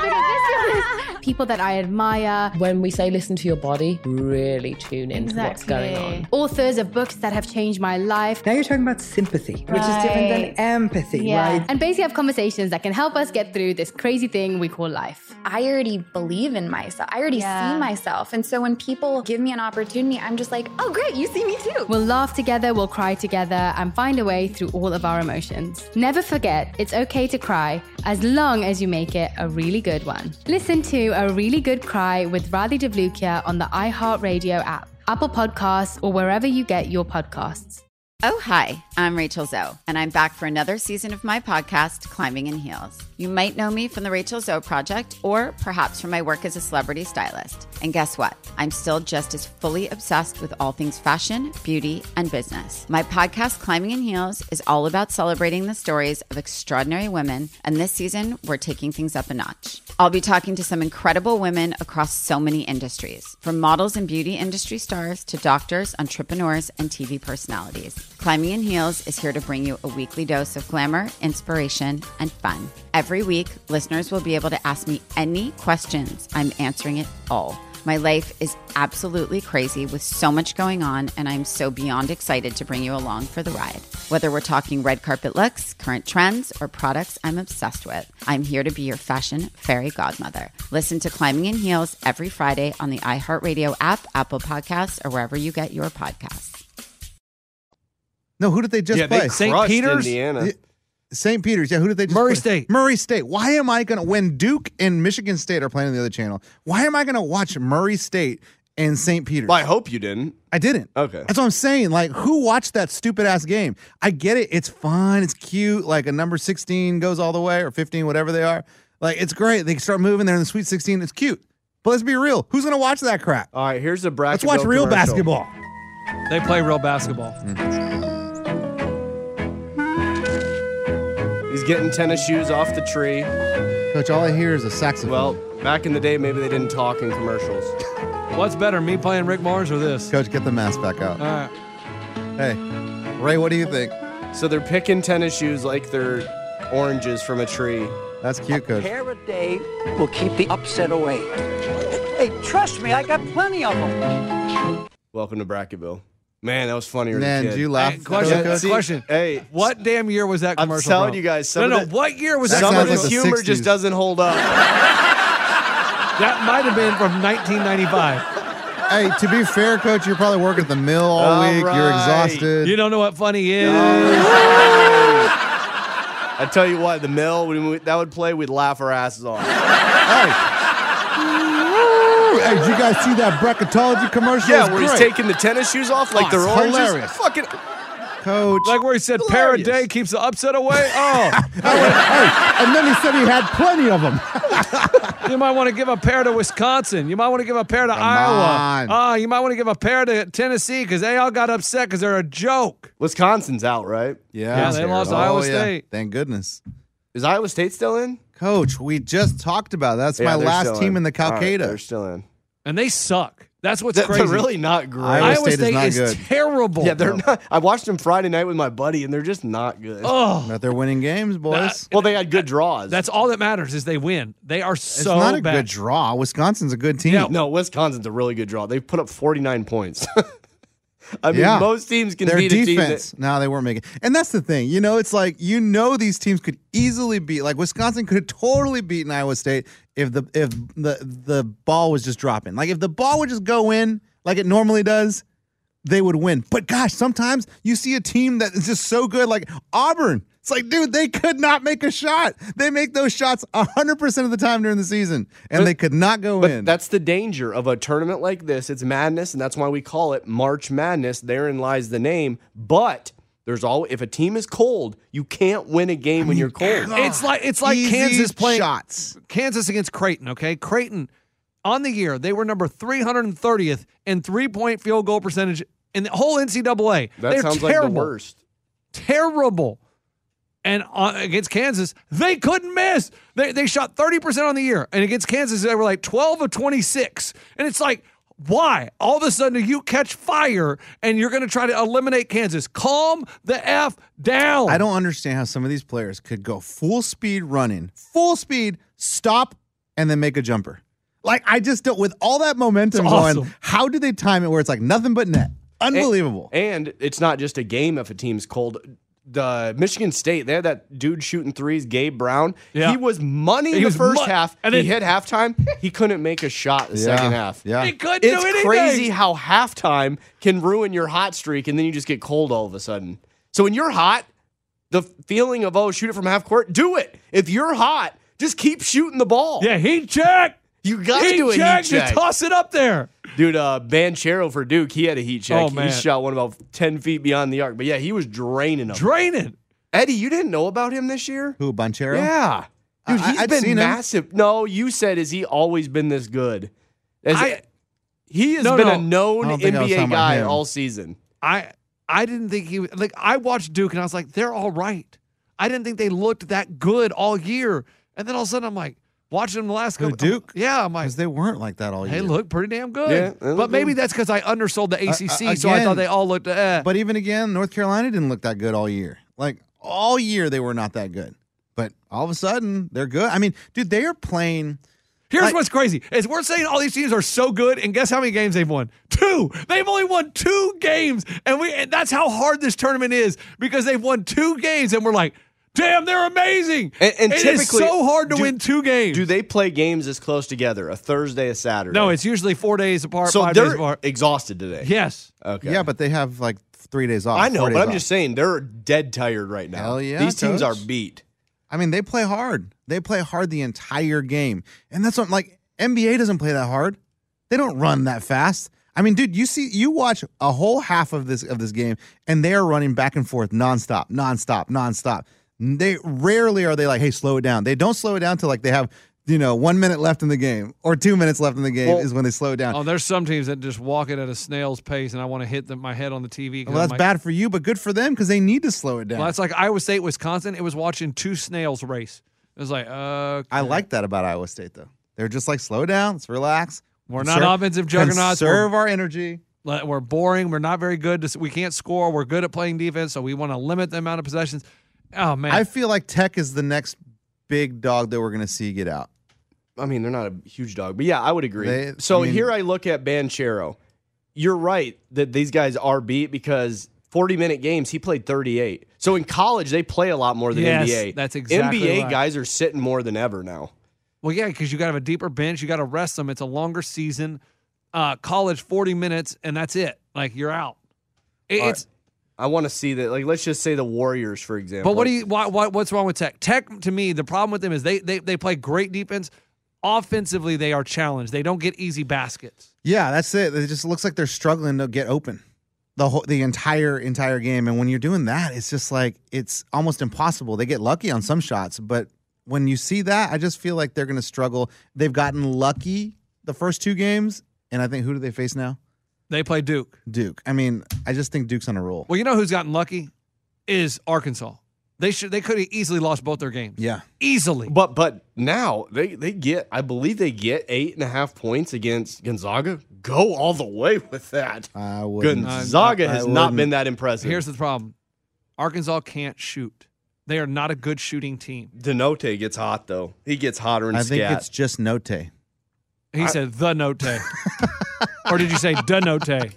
People that I admire. When we say listen to your body, really tune into what's going on. Authors of books that have changed my life. Now you're talking about sympathy, which is different than empathy, right? And basically have conversations that can help us get through this crazy thing we call life. I already believe in myself. I already see myself. And so when people give me an opportunity, I'm just like, oh, great, you see me too. We'll laugh together, we'll cry together, and find a way through all of our emotions. Never forget, it's okay to cry, as long as you make it a really good one. Listen to A Really Good Cry with Radhi Devlukia on the iHeartRadio app, Apple Podcasts, or wherever you get your podcasts. Oh, hi, I'm Rachel Zoe, and I'm back for another season of my podcast, Climbing in Heels. You might know me from the Rachel Zoe Project, or perhaps from my work as a celebrity stylist. And guess what? I'm still just as fully obsessed with all things fashion, beauty, and business. My podcast, Climbing in Heels, is all about celebrating the stories of extraordinary women, and this season, we're taking things up a notch. I'll be talking to some incredible women across so many industries, from models and beauty industry stars to doctors, entrepreneurs, and TV personalities. Climbing in Heels is here to bring you a weekly dose of glamour, inspiration, and fun. Every week, listeners will be able to ask me any questions. I'm answering it all. My life is absolutely crazy with so much going on, and I'm so beyond excited to bring you along for the ride. Whether we're talking red carpet looks, current trends, or products I'm obsessed with, I'm here to be your fashion fairy godmother. Listen to Climbing in Heels every Friday on the iHeartRadio app, Apple Podcasts, or wherever you get your podcasts. No, who did they just play? St. Peter's? Indiana. St. Peter's, yeah. Who did they just Murray play? State. Murray State. Why am I going to, when Duke and Michigan State are playing on the other channel, why am I going to watch Murray State and St. Peter's? Well, I hope you didn't. I didn't. Okay. That's what I'm saying. Like, who watched that stupid ass game? I get it. It's fun. It's cute. Like, a number 16 goes all the way, or 15, whatever they are. Like, it's great. They start moving. They're in the Sweet 16. It's cute. But let's be real. Who's going to watch that crap? All right, here's a bracket. Let's watch real basketball. They play real basketball. He's getting tennis shoes off the tree. Coach, all I hear is a saxophone. Well, back in the day, maybe they didn't talk in commercials. What's better, me playing Rick Mars or this? Coach, get the mask back out. All right. Hey, Ray, what do you think? So they're picking tennis shoes like they're oranges from a tree. That's cute, Coach. A pair a day will keep the upset away. Hey, trust me, I got plenty of them. Welcome to Bracketville. Man, that was funnier Man, as a kid. did you laugh? Hey, question. Hey, what damn year was that commercial? I'm telling from? you guys. What year was that? Some of commercial? this humor just doesn't hold up. That might have been from 1995. Hey, to be fair, Coach, you're probably working at the mill all week. right. You're exhausted. You don't know what funny is. I tell you what, the mill, when that would play, we'd laugh our asses off. Hey, did you guys see that bracketology commercial? Yeah, It's where he's great. taking the tennis shoes off like they're it's oranges. hilarious. Fucking Coach. Like where he said, pair a day keeps the upset away. Oh. Hey, and then he said he had plenty of them. You might want to give a pair to Wisconsin. You might want to give a pair to Iowa. Oh, you might want to give a pair to Tennessee because they all got upset because they're a joke. Wisconsin's out, right? Yeah, they lost to Iowa State. Thank goodness. Is Iowa State still in? Coach, we just talked about it. That's my they're last still team in. in the All right, Calcada. they're still in. And they suck. That's what's They're crazy. really not great. Iowa State is not good. terrible. Yeah, they're not. I watched them Friday night with my buddy, and they're just not good. Oh, But they're winning games, boys. Well, they had good draws. that's all that matters is they win. They are It's so not a bad. good draw. Wisconsin's a good team. Yeah. No, Wisconsin's a really good draw. They put up 49 points. I mean, Yeah. most teams can Their beat a team defense. No, they weren't making. And that's the thing. You know, it's like these teams could easily beat. Like Wisconsin could have totally beaten Iowa State if the ball was just dropping. Like if the ball would just go in like it normally does, they would win. But gosh, sometimes you see a team that is just so good, like Auburn. It's like, dude, they could not make a shot. They make those shots 100% of the time during the season, and they could not go in. That's the danger of a tournament like this. It's madness, and that's why we call it March Madness. Therein lies the name. But there's always, if a team is cold, you can't win a game when you're cold. It's like Easy Kansas playing shots. Kansas against Creighton. Okay, Creighton on the year they were number 330th in 3-point field goal percentage in the whole NCAA. That They're sounds terrible. like the worst. Terrible. And against Kansas, they couldn't miss. They shot 30% on the year. And against Kansas, they were like 12 of 26. And it's like, why? All of a sudden, you catch fire and you're going to try to eliminate Kansas. Calm the F down. I don't understand how some of these players could go full speed running, full speed, stop, and then make a jumper. Like, I just don't, with all that momentum It's awesome. going, how do they time it where it's like nothing but net? Unbelievable. And it's not just a game if a team's cold. The Michigan State, they had that dude shooting threes, Gabe Brown. Yeah. He was money in the first half. And he hit halftime. He couldn't make a shot the second half. Yeah. He couldn't do anything. It's crazy how halftime can ruin your hot streak and then you just get cold all of a sudden. So when you're hot, the feeling of, oh, shoot it from half court, do it. If you're hot, just keep shooting the ball. Yeah, heat check. You got to do a heat check. Just toss it up there. Dude, Banchero for Duke, he had a heat check. Oh, man. He shot one about 10 feet beyond the arc. But yeah, he was draining them. Draining. Eddie, you didn't know about him this year? Who, Banchero? Yeah. Dude, he's I'd been seen him. massive. No, you said, has he always been this good? He has No, been no. a known I don't think I was talking NBA about guy him. all season. I didn't think he was, like, I watched Duke and I was like, they're all right. I didn't think they looked that good all year. And then all of a sudden I'm like, watching them the last Who, couple. Duke? Yeah, I'm like, Because they weren't like that all year. they look pretty damn good. Yeah, they look but maybe good. that's because I undersold the ACC, so I again, thought they all looked. But even again, North Carolina didn't look that good all year. Like, all year they were not that good. But all of a sudden, they're good. I mean, dude, they are playing. Here's what's crazy: is we're saying all these teams are so good, and guess how many games they've won? 2. They've only won 2 games, and that's how hard this tournament is because they've won 2 games, and we're like, damn, they're amazing. And it typically, is so hard to win 2 games. Do they play games this close together, a Thursday, a Saturday? No, it's usually 4 days apart, so 5 they're days apart. exhausted today. Yes. Okay. Yeah, but they have like 3 days off. I know, 4 but days I'm off. just saying they're dead tired right now. Hell yeah, These teams are Coach. beat. I mean, they play hard. They play hard the entire game. And that's what, like, NBA doesn't play that hard. They don't run that fast. I mean, dude, you watch a whole half of this game, and they are running back and forth nonstop. They rarely are they like, hey, slow it down. They don't slow it down till like they have 1 minute left in the game or 2 minutes left in the game is when they slow it down. Oh, there's some teams that just walk it at a snail's pace, and I want to hit my head on the TV. Well, that's bad for you, but good for them because they need to slow it down. Well, that's like Iowa State, Wisconsin. It was watching 2 snails race. It was like, okay. I like that about Iowa State, though. They're just like, slow down, let's relax. We're not offensive juggernauts. Conserve our energy. We're boring. We're not very good. We can't score. We're good at playing defense, so we want to limit the amount of possessions. Oh, man. I feel like Tech is the next big dog that we're going to see get out. I mean, they're not a huge dog, but yeah, I would agree. Here I look at Banchero. You're right that these guys are beat because 40-minute games, he played 38. So in college, they play a lot more than NBA. That's exactly NBA right. guys are sitting more than ever now. Well, yeah, because you got to have a deeper bench. You got to rest them. It's a longer season. College, 40 minutes, and that's it. Like, you're out. It's. I want to see that. Like, let's just say the Warriors, for example. But what's wrong with Tech? Tech, to me, the problem with them is they play great defense. Offensively, they are challenged. They don't get easy baskets. Yeah, that's it. It just looks like they're struggling to get open the entire game. And when you're doing that, it's just like it's almost impossible. They get lucky on some shots, but when you see that, I just feel like they're going to struggle. They've gotten lucky the first 2 games, and I think who do they face now? They play Duke. I mean, I just think Duke's on a roll. Well, you know who's gotten lucky is Arkansas. They could have easily lost both their games. Yeah, easily. But now they get, I believe they get 8.5 points against Gonzaga. Go all the way with that. Gonzaga has not been that impressive. Here's the problem: Arkansas can't shoot. They are not a good shooting team. Denote gets hot though. He gets hotter than I think it's just Note. He said the Note. Or did you say denote? Denote,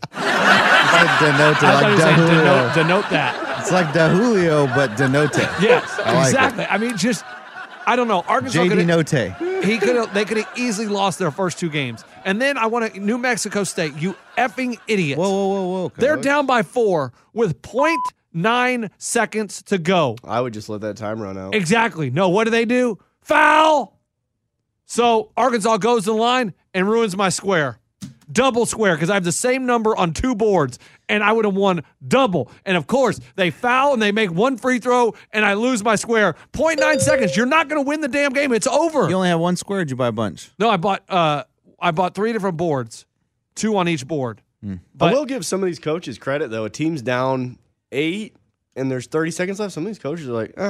denote that. It's like DeJulio, but denote. Yes, I exactly. Like I mean, just I don't know. Arkansas JD Note. They could have easily lost their first 2 games. And then I want to New Mexico State. You effing idiots! Whoa! Coach. They're down by 4 with 0.9 seconds to go. I would just let that time run out. Exactly. No, what do? Foul. So Arkansas goes to the line and ruins my square. Double square, because I have the same number on 2 boards, and I would have won double. And, of course, they foul, and they make 1 free throw, and I lose my square. 0.9 seconds. You're not going to win the damn game. It's over. You only have 1 square, or did you buy a bunch? No, I bought 3 different boards, 2 on each board. But I will give some of these coaches credit, though. A team's down 8, and there's 30 seconds left. Some of these coaches are like,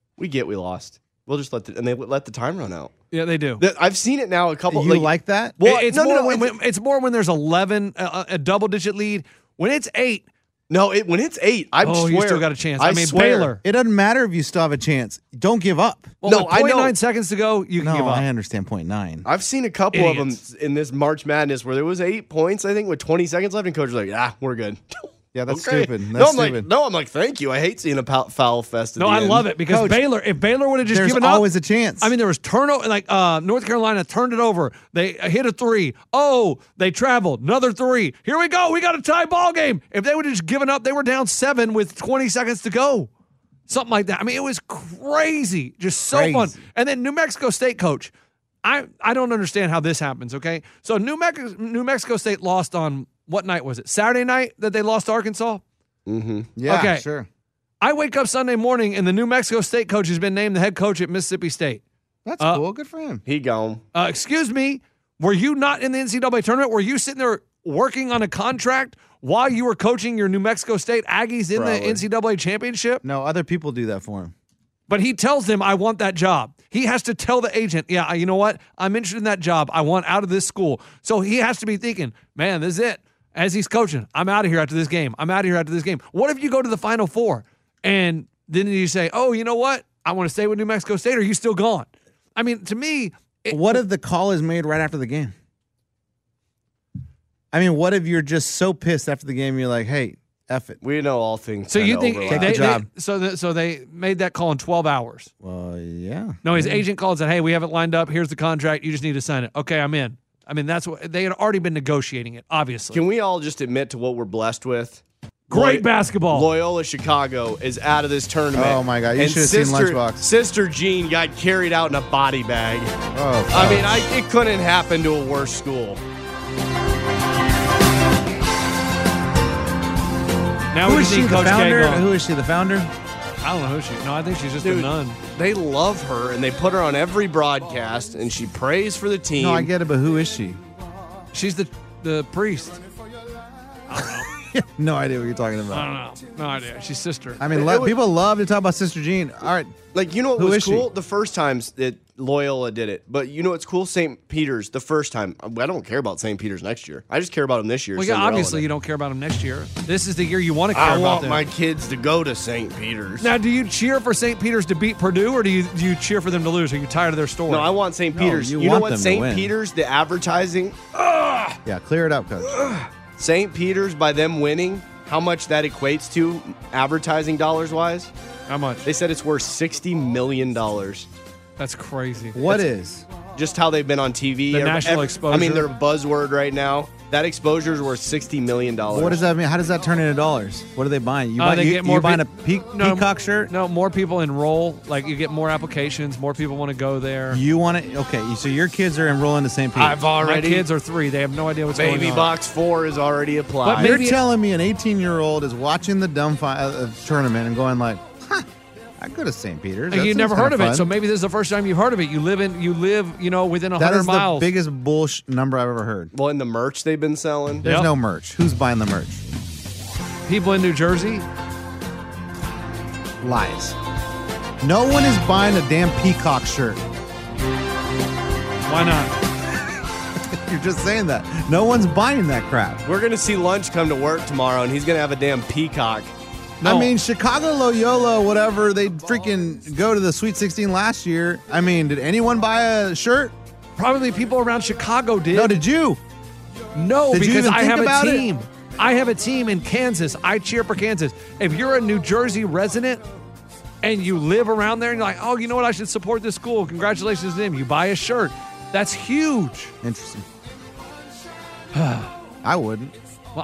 we lost. We'll just let the time run out. Yeah, they do. I've seen it now a couple. You like that? Well, it's more when there's 11, a double-digit lead. When it's 8. When it's 8, I swear. You still got a chance. I mean, swear. Baylor. It doesn't matter if you still have a chance. Don't give up. Well, I know. 0.9 seconds to go, you can give up. I understand 0.9. I've seen a couple of them in this March Madness where there was 8 points, I think, with 20 seconds left, and coach was like, we're good. Yeah, that's okay. stupid. I'm like, thank you. I hate seeing a foul fest. No, I love it because Coach, if Baylor would have just given up, there's always a chance. I mean, there was turnover. Like North Carolina turned it over. They hit a 3. Oh, they traveled another 3. Here we go. We got a tie ball game. If they would have just given up, they were down 7 with 20 seconds to go. Something like that. I mean, it was crazy. Just so fun. And then New Mexico State coach. I don't understand how this happens. Okay, so New Mexico State lost on what night was it? Saturday night that they lost to Arkansas. Mm-hmm. Yeah, okay. Sure. I wake up Sunday morning and the New Mexico State coach has been named the head coach at Mississippi State. That's cool. Good for him. He gone. Excuse me, were you not in the NCAA tournament? Were you sitting there working on a contract while you were coaching your New Mexico State Aggies in the NCAA championship? No, other people do that for him. But he tells them, I want that job. He has to tell the agent, yeah, you know what? I'm interested in that job. I want out of this school. So he has to be thinking, man, this is it. As he's coaching, I'm out of here after this game. What if you go to the Final Four and then you say, oh, you know what? I want to stay with New Mexico State, or are you still gone? I mean, to me. What if the call is made right after the game? I mean, what if you're just so pissed after the game, you're like, hey, F it. We know all things. So you think take the job? So they made that call in 12 hours. Well, yeah. No, his agent called and said, hey, we have it lined up. Here's the contract. You just need to sign it. Okay, I'm in. I mean, that's what they had already been negotiating it, obviously. Can we all just admit to what we're blessed with? Great basketball. Loyola Chicago is out of this tournament. Oh, my God. You should have seen Lunchbox. Sister Jean got carried out in a body bag. Oh, I mean, it couldn't happen to a worse school. Now who is she, the founder? Who is she, the founder? I don't know who she is. No, I think she's just a nun. They love her, and they put her on every broadcast, and she prays for the team. No, I get it, but who is she? She's the priest. I don't know. No idea what you're talking about. I don't know. No idea. She's sister. I mean, people love to talk about Sister Jean. All right. Like, you know what Who was is she? cool? The first times that Loyola did it. But you know what's cool? St. Peter's, the first time. I don't care about St. Peter's next year. I just care about them this year. Well, yeah, obviously you don't care about them next year. This is the year you want to care I about want them. my kids to go to St. Peter's. Now, do you cheer for St. Peter's to beat Purdue, or do you cheer for them to lose? Are you tired of their story? No, I want St. Peter's. you You know want what? them to St. win. Peter's, the advertising. Yeah, clear it up, Coach. St. Peter's, by them winning, how much that equates to advertising dollars wise? How much? They said it's worth $60 million. That's crazy. What is? Just how they've been on TV. The national exposure. I mean, they're a buzzword right now. That exposure is worth $60 million. What does that mean? How does that turn into dollars? What are they buying? You They get more you buying a No, peacock shirt? No, more people enroll. Like, you get more applications. More people want to go there. You want it? Okay, so your kids are enrolling to St. Peter's. I've already. My kids are 3. They have no idea what's going on. Baby Box 4 is already applied. But maybe You're telling me an 18-year-old is watching the tournament and going like, "Huh, I go to St. Peter's." And That you seems never kinda heard of it, fun." so maybe this is the first time you've heard of it. You live, within 100 That is miles. the biggest bullshit number I've ever heard. Well, in the merch they've been selling. There's no merch. Who's buying the merch? People in New Jersey. Lies. No one is buying a damn peacock shirt. Why not? You're just saying that. No one's buying that crap. We're going to see Lunch come to work tomorrow, and he's going to have a damn peacock. I mean, Chicago Loyola, whatever, they freaking go to the Sweet 16 last year. I mean, did anyone buy a shirt? Probably people around Chicago did. No, did you? No, Did you because even I think have about a it? team. I have a team in Kansas. I cheer for Kansas. If you're a New Jersey resident and you live around there and you're like, oh, you know what? I should support this school. Congratulations to them. You buy a shirt. That's huge. Interesting. I wouldn't. Well,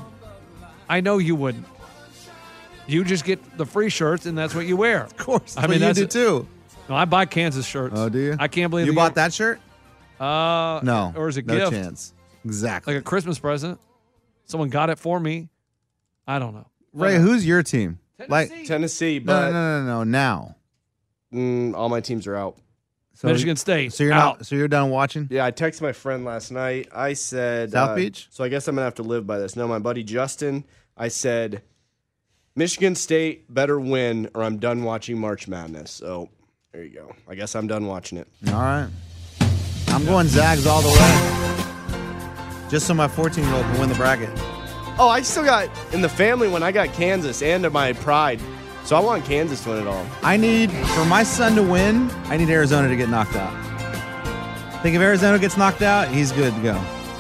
I know you wouldn't. You just get the free shirts and that's what you wear. Of course. I mean, you do too. No, I buy Kansas shirts. Oh, do you? I can't believe you the bought game- that shirt. No. Or is it no gift? chance. Exactly. Like a Christmas present. Someone got it for me. I don't know. Ray, who's your team? Tennessee, No, but no. Now, all my teams are out. So- Michigan State. So you're out. not. So you're done watching. Yeah, I texted my friend last night. I said South Beach? So I guess I'm gonna have to live by this. No, my buddy Justin. I said Michigan State better win, or I'm done watching March Madness. So there you go. I guess I'm done watching it. All right. I'm going Zags all the way. Just so my 14-year-old can win the bracket. Oh, I still got in the family when I got Kansas and my pride. So I want Kansas to win it all. I need, for my son to win, I need Arizona to get knocked out. I think if Arizona gets knocked out, he's good to go.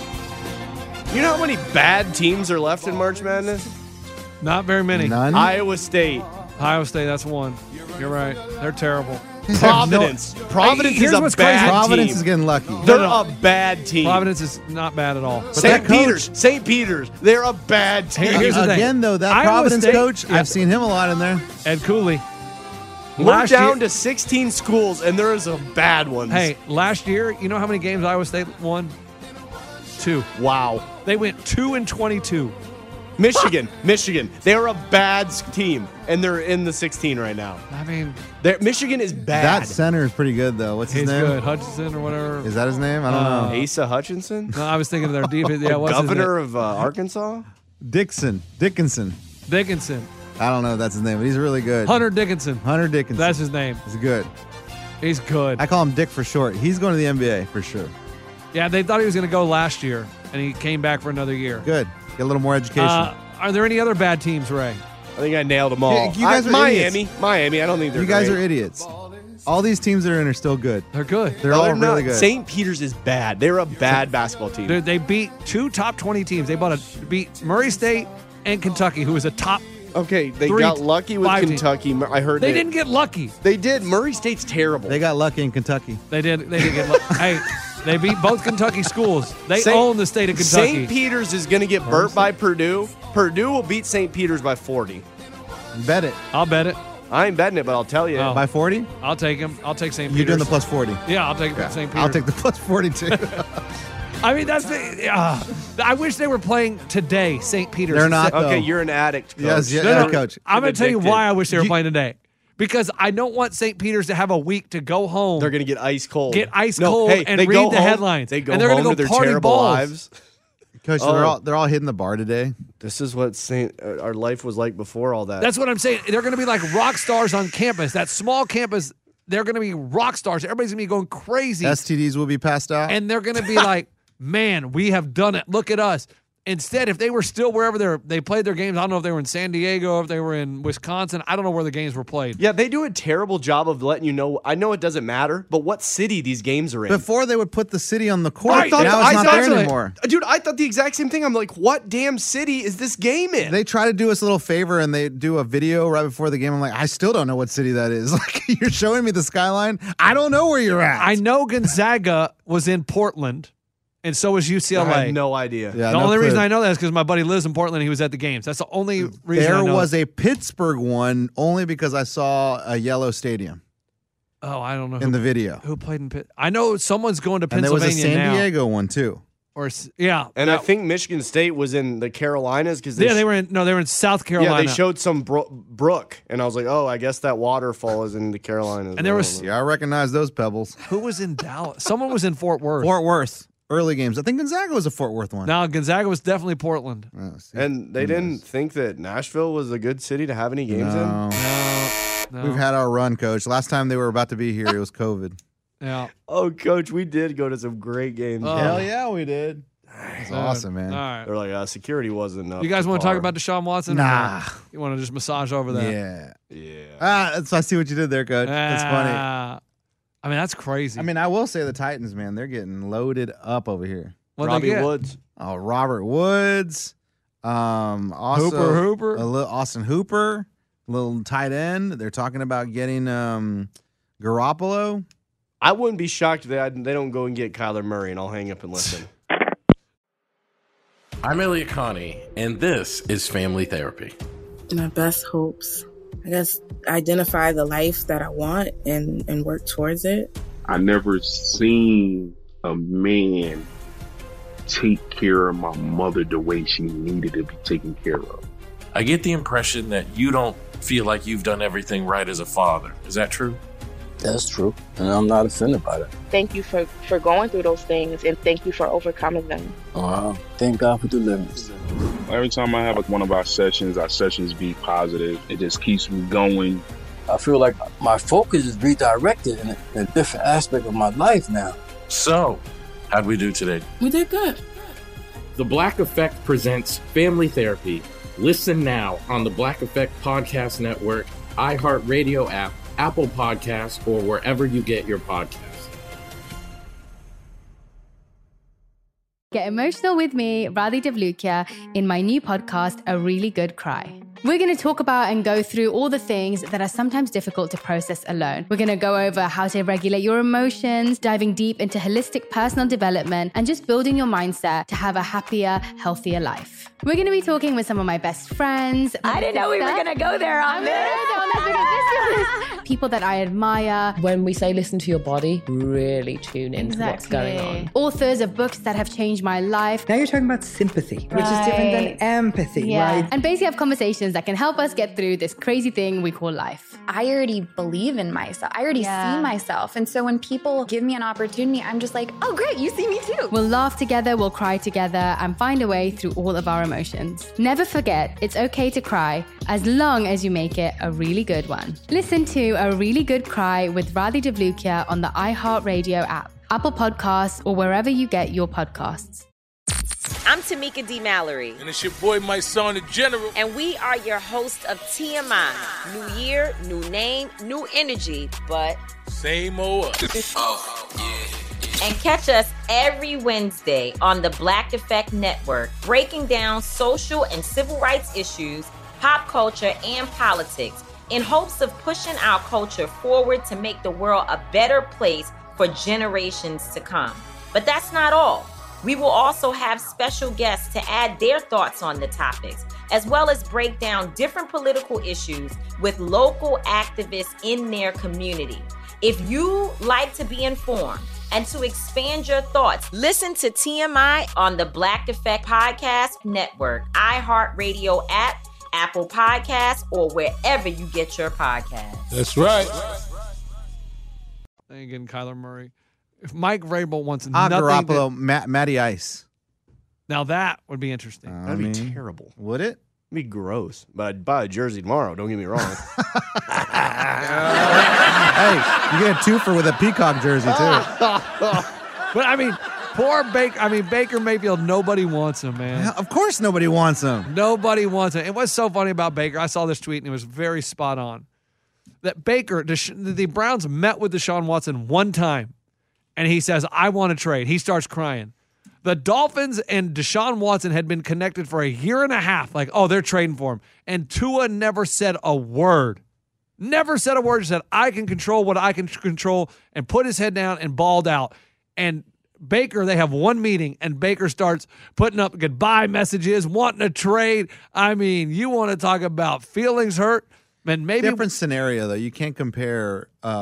You know how many bad teams are left in March Madness? Not very many. None. Iowa State. Ohio State, that's one. You're right. They're terrible. Providence. Providence Here's is a what's bad crazy. Providence team. is getting lucky. They're a bad team. Providence is not bad at all. But St. Peter's. St. Peter's. They're a bad team. Here's the thing. Again, though, that Iowa Providence State- coach, yeah. I've seen him a lot in there. Ed Cooley. We're Last down year- to 16 schools, and there are some bad ones. Hey, last year, you know how many games Iowa State won? 2. Wow. They went 2-22. Michigan. They're a bad team, and they're in the 16 right now. I mean, Michigan is bad. That center is pretty good, though. What's his he's name? good. Hutchinson or whatever. Is that his name? I don't know. Asa Hutchinson? No, I was thinking of their defense. Yeah, what's his Governor of Arkansas? Dickinson. name? Dickinson. I don't know if that's his name, but he's really good. Hunter Dickinson. Hunter Dickinson. That's his name. He's good. He's good. I call him Dick for short. He's going to the NBA for sure. Yeah, they thought he was going to go last year, and he came back for another year. Good. Get a little more education. Are there any other bad teams, Ray? I think I nailed them all. Yeah, you guys are Miami. idiots. Miami. I don't think they're You guys great. are idiots. All these teams that are in are still good. They're good. They're No, all they're really not. good. St. Peter's is bad. They're a bad basketball team. They beat 2 top 20 teams. They beat Murray State and Kentucky, who was a top. Okay, they 3, got lucky with 5 team. Kentucky. I heard They didn't get lucky. They did. Murray State's terrible. They got lucky in Kentucky. They did get lucky. Hey, they beat both Kentucky schools. They own the state of Kentucky. St. Peter's is going to get burnt by Purdue. Purdue will beat St. Peter's by 40. Bet it. I'll bet it. I ain't betting it, but I'll tell you. Oh. By 40? I'll take him. I'll take St. Peter's. You're doing the plus 40. Yeah, I'll take St. Peter's. I'll take the plus 42. I mean, that's the. I wish they were playing today, St. Peter's. They're not, though. Okay, you're an addict, coach. Yes, yeah, No, coach. I'm going to tell you addicted. why I wish they were playing today. Because I don't want St. Peter's to have a week to go home. They're going to get ice cold. Get ice No, cold hey, and they read go the home- headlines. They go and they're home gonna to their party terrible balls. lives. Coach, they're all hitting the bar today. This is what our life was like before all that. That's what I'm saying. They're going to be like rock stars on campus. That small campus, they're going to be rock stars. Everybody's going to be going crazy. STDs will be passed out. And they're going to be like, man, we have done it. Look at us. Instead, if they were still wherever they played their games, I don't know if they were in San Diego, if they were in Wisconsin. I don't know where the games were played. Yeah, they do a terrible job of letting you know. I know it doesn't matter, but what city these games are in. Before they would put the city on the court. Right. Now it's not there anymore. Dude, I thought the exact same thing. I'm like, what damn city is this game in? They try to do us a little favor and they do a video right before the game. I'm like, I still don't know what city that is. Like, you're showing me the skyline. I don't know where you're at. I know Gonzaga was in Portland. And so was UCLA. I had no idea. Yeah, the only reason I know that is because my buddy lives in Portland and he was at the games. That's the only reason I know. There was a Pittsburgh one only because I saw a yellow stadium. Oh, I don't know. In the video. Who played in Pitt? I know someone's going to And there Pennsylvania was a San now. Diego one too. And I think Michigan State was in the Carolinas because they were in South Carolina. Yeah, they showed some brook, and I was like, oh, I guess that waterfall is in the Carolinas. And there was I recognize those pebbles. Who was in Dallas? Someone was in Fort Worth. Fort Worth. Early games. I think Gonzaga was a Fort Worth one. No, Gonzaga was definitely Portland. And they didn't think that Nashville was a good city to have any games in? No. We've had our run, Coach. Last time they were about to be here, it was COVID. Yeah. Oh, Coach, we did go to some great games. Hell yeah, we did. That's awesome, man. All right. They're like, security wasn't enough. You guys want to talk about Deshaun Watson? Nah. You want to just massage over that? Yeah. I see what you did there, Coach. That's funny. I mean, that's crazy. I mean, I will say the Titans, man, they're getting loaded up over here. Robbie Woods. Oh, Robert Woods. Also Hooper. Austin Hooper. Little tight end. They're talking about getting Garoppolo. I wouldn't be shocked if they don't go and get Kyler Murray, and I'll hang up and listen. I'm Elliot Connie, and this is Family Therapy. My best hopes. I guess identify the life that I want and work towards it. I never seen a man take care of my mother the way she needed to be taken care of. I get the impression that you don't feel like you've done everything right as a father. Is that true? That's true. And I'm not offended by that. Thank you for going through those things, and thank you for overcoming them. Wow. Thank God for deliverance. Every time I have one of our sessions be positive. It just keeps me going. I feel like my focus is redirected in a different aspect of my life now. So, how'd we do today? We did good. The Black Effect presents Family Therapy. Listen now on the Black Effect Podcast Network, iHeartRadio app, Apple Podcasts, or wherever you get your podcasts. Get emotional with me, Radhi Devlukia, in my new podcast, A Really Good Cry. We're going to talk about and go through all the things that are sometimes difficult to process alone. We're going to go over how to regulate your emotions, diving deep into holistic personal development, and just building your mindset to have a happier, healthier life. We're going to be talking with some of my best friends. I didn't know we were going to go there on this. People that I admire. When we say listen to your body, really tune into what's going on. Authors of books that have changed my life. Now you're talking about sympathy, which is different than empathy, right? And basically have conversations that can help us get through this crazy thing we call life. I already believe in myself. I already see myself. And so when people give me an opportunity, I'm just like, oh, great, you see me too. We'll laugh together, we'll cry together, and find a way through all of our emotions. Never forget, it's okay to cry, as long as you make it a really good one. Listen to A Really Good Cry with Radhi Devlukia on the iHeartRadio app, Apple Podcasts, or wherever you get your podcasts. I'm Tamika D. Mallory. And it's your boy, my son, the General. And we are your hosts of TMI. New year, new name, new energy, but same old us. Oh, yeah. And catch us every Wednesday on the Black Effect Network, breaking down social and civil rights issues, pop culture, and politics in hopes of pushing our culture forward to make the world a better place for generations to come. But that's not all. We will also have special guests to add their thoughts on the topics, as well as break down different political issues with local activists in their community. If you like to be informed and to expand your thoughts, listen to TMI on the Black Effect Podcast Network, iHeartRadio app, Apple Podcasts, or wherever you get your podcasts. That's right. Again, Kyler Murray. If Mike Vrabel wants Garoppolo, Matty Ice. Now that would be interesting. That'd be terrible. Would it? It'd be gross. But I'd buy a jersey tomorrow. Don't get me wrong. Hey, you get a twofer with a Peacock jersey, too. But, I mean, poor Baker. I mean, Baker Mayfield, nobody wants him, man. Of course nobody wants him. Nobody wants him. And what's so funny about Baker, I saw this tweet, and it was very spot on. That Baker, the Browns met with Deshaun Watson one time, and he says, I want to trade. He starts crying. The Dolphins and Deshaun Watson had been connected for a year and a half. Like, oh, they're trading for him. And Tua never said a word. Never said a word. He said, I can control what I can control, and put his head down and balled out. And Baker, they have one meeting, and Baker starts putting up goodbye messages, wanting to trade. I mean, you want to talk about feelings hurt? And maybe different scenario, though. You can't compare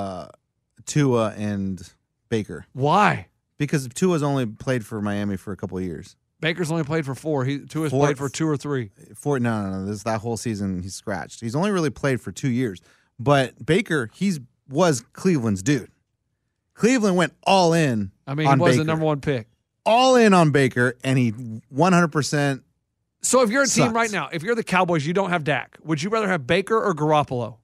Tua and Baker. Why? Because Tua's only played for Miami for a couple of years. Baker's only played for 4. Tua's played for 2 or 3. No. That whole season he's scratched. He's only really played for 2 years. But Baker, was Cleveland's dude. Cleveland went all in. I mean, he was the number 1 pick. All in on Baker, and he 100%. So if you're a team sucks. right now, if you're the Cowboys, you don't have Dak. Would you rather have Baker or Garoppolo?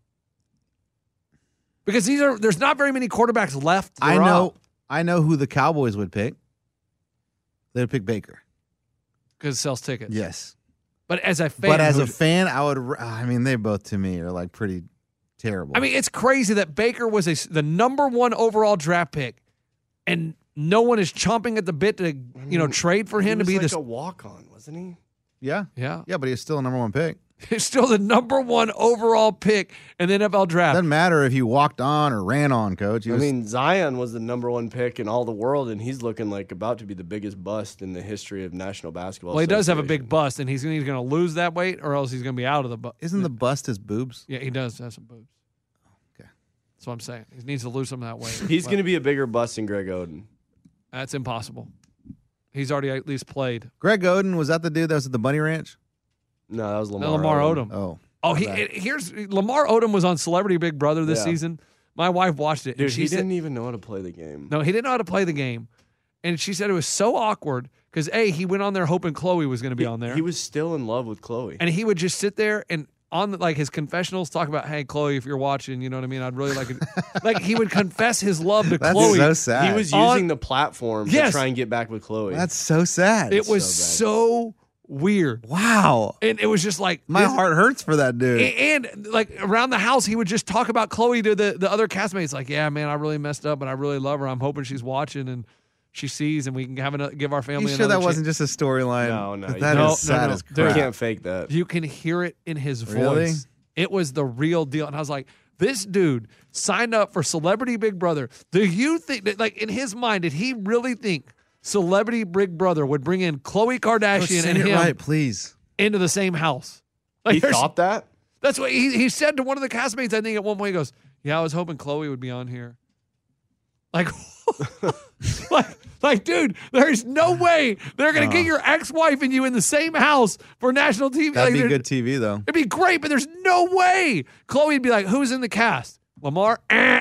Because there's not very many quarterbacks left. I know who the Cowboys would pick. They would pick Baker. Because it sells tickets. Yes. But as a fan, I would. I mean, they both to me are like pretty terrible. I mean, it's crazy that Baker was the number 1 overall draft pick, and no one is chomping at the bit to trade for him to be a walk-on, wasn't he? Yeah. Yeah. Yeah, but he's still a number 1 pick. He's still the number 1 overall pick in the NFL draft. Doesn't matter if he walked on or ran on, Coach. Zion was the number 1 pick in all the world, and he's looking like about to be the biggest bust in the history of National Basketball. Well, he does have a big bust, and he's either going to lose that weight or else he's going to be out of the bust. Isn't the bust his boobs? Yeah, he does have some boobs. Okay. That's what I'm saying. He needs to lose some of that weight. He's going to be a bigger bust than Greg Oden. That's impossible. He's already at least played. Greg Oden, was that the dude that was at the Bunny Ranch? No, that was Lamar Odom. Here's Lamar Odom was on Celebrity Big Brother this season. My wife watched it. Dude, and he didn't even know how to play the game. No, he didn't know how to play the game. And she said it was so awkward because, he went on there hoping Chloe was going to be on there. He was still in love with Chloe. And he would just sit there and on his confessionals talk about, hey, Chloe, if you're watching, you know what I mean? I'd really like it. Like he would confess his love to Chloe. That's so sad. He was using the platform to try and get back with Chloe. That's so sad. It was so weird. Wow. And it was just like my heart hurts for that dude. And like around the house, he would just talk about Chloe to the other castmates. Like, yeah, man, I really messed up, but I really love her. I'm hoping she's watching and she sees, and we can give our family. You sure that wasn't just a storyline? No. That is sad as crap. You can't fake that. You can hear it in his voice. Really? It was the real deal. And I was like, this dude signed up for Celebrity Big Brother. Do you think that, like, in his mind, did he really think Celebrity Big Brother would bring in Khloe Kardashian and him please, into the same house? Like, he thought that? That's what he said to one of the castmates, I think, at one point. He goes, yeah, I was hoping Khloe would be on here. Like, like, dude, there's no way they're going to get your ex-wife and you in the same house for national TV. That'd like, be good TV, though. It'd be great, but there's no way. Chloe'd be like, who's in the cast? Lamar?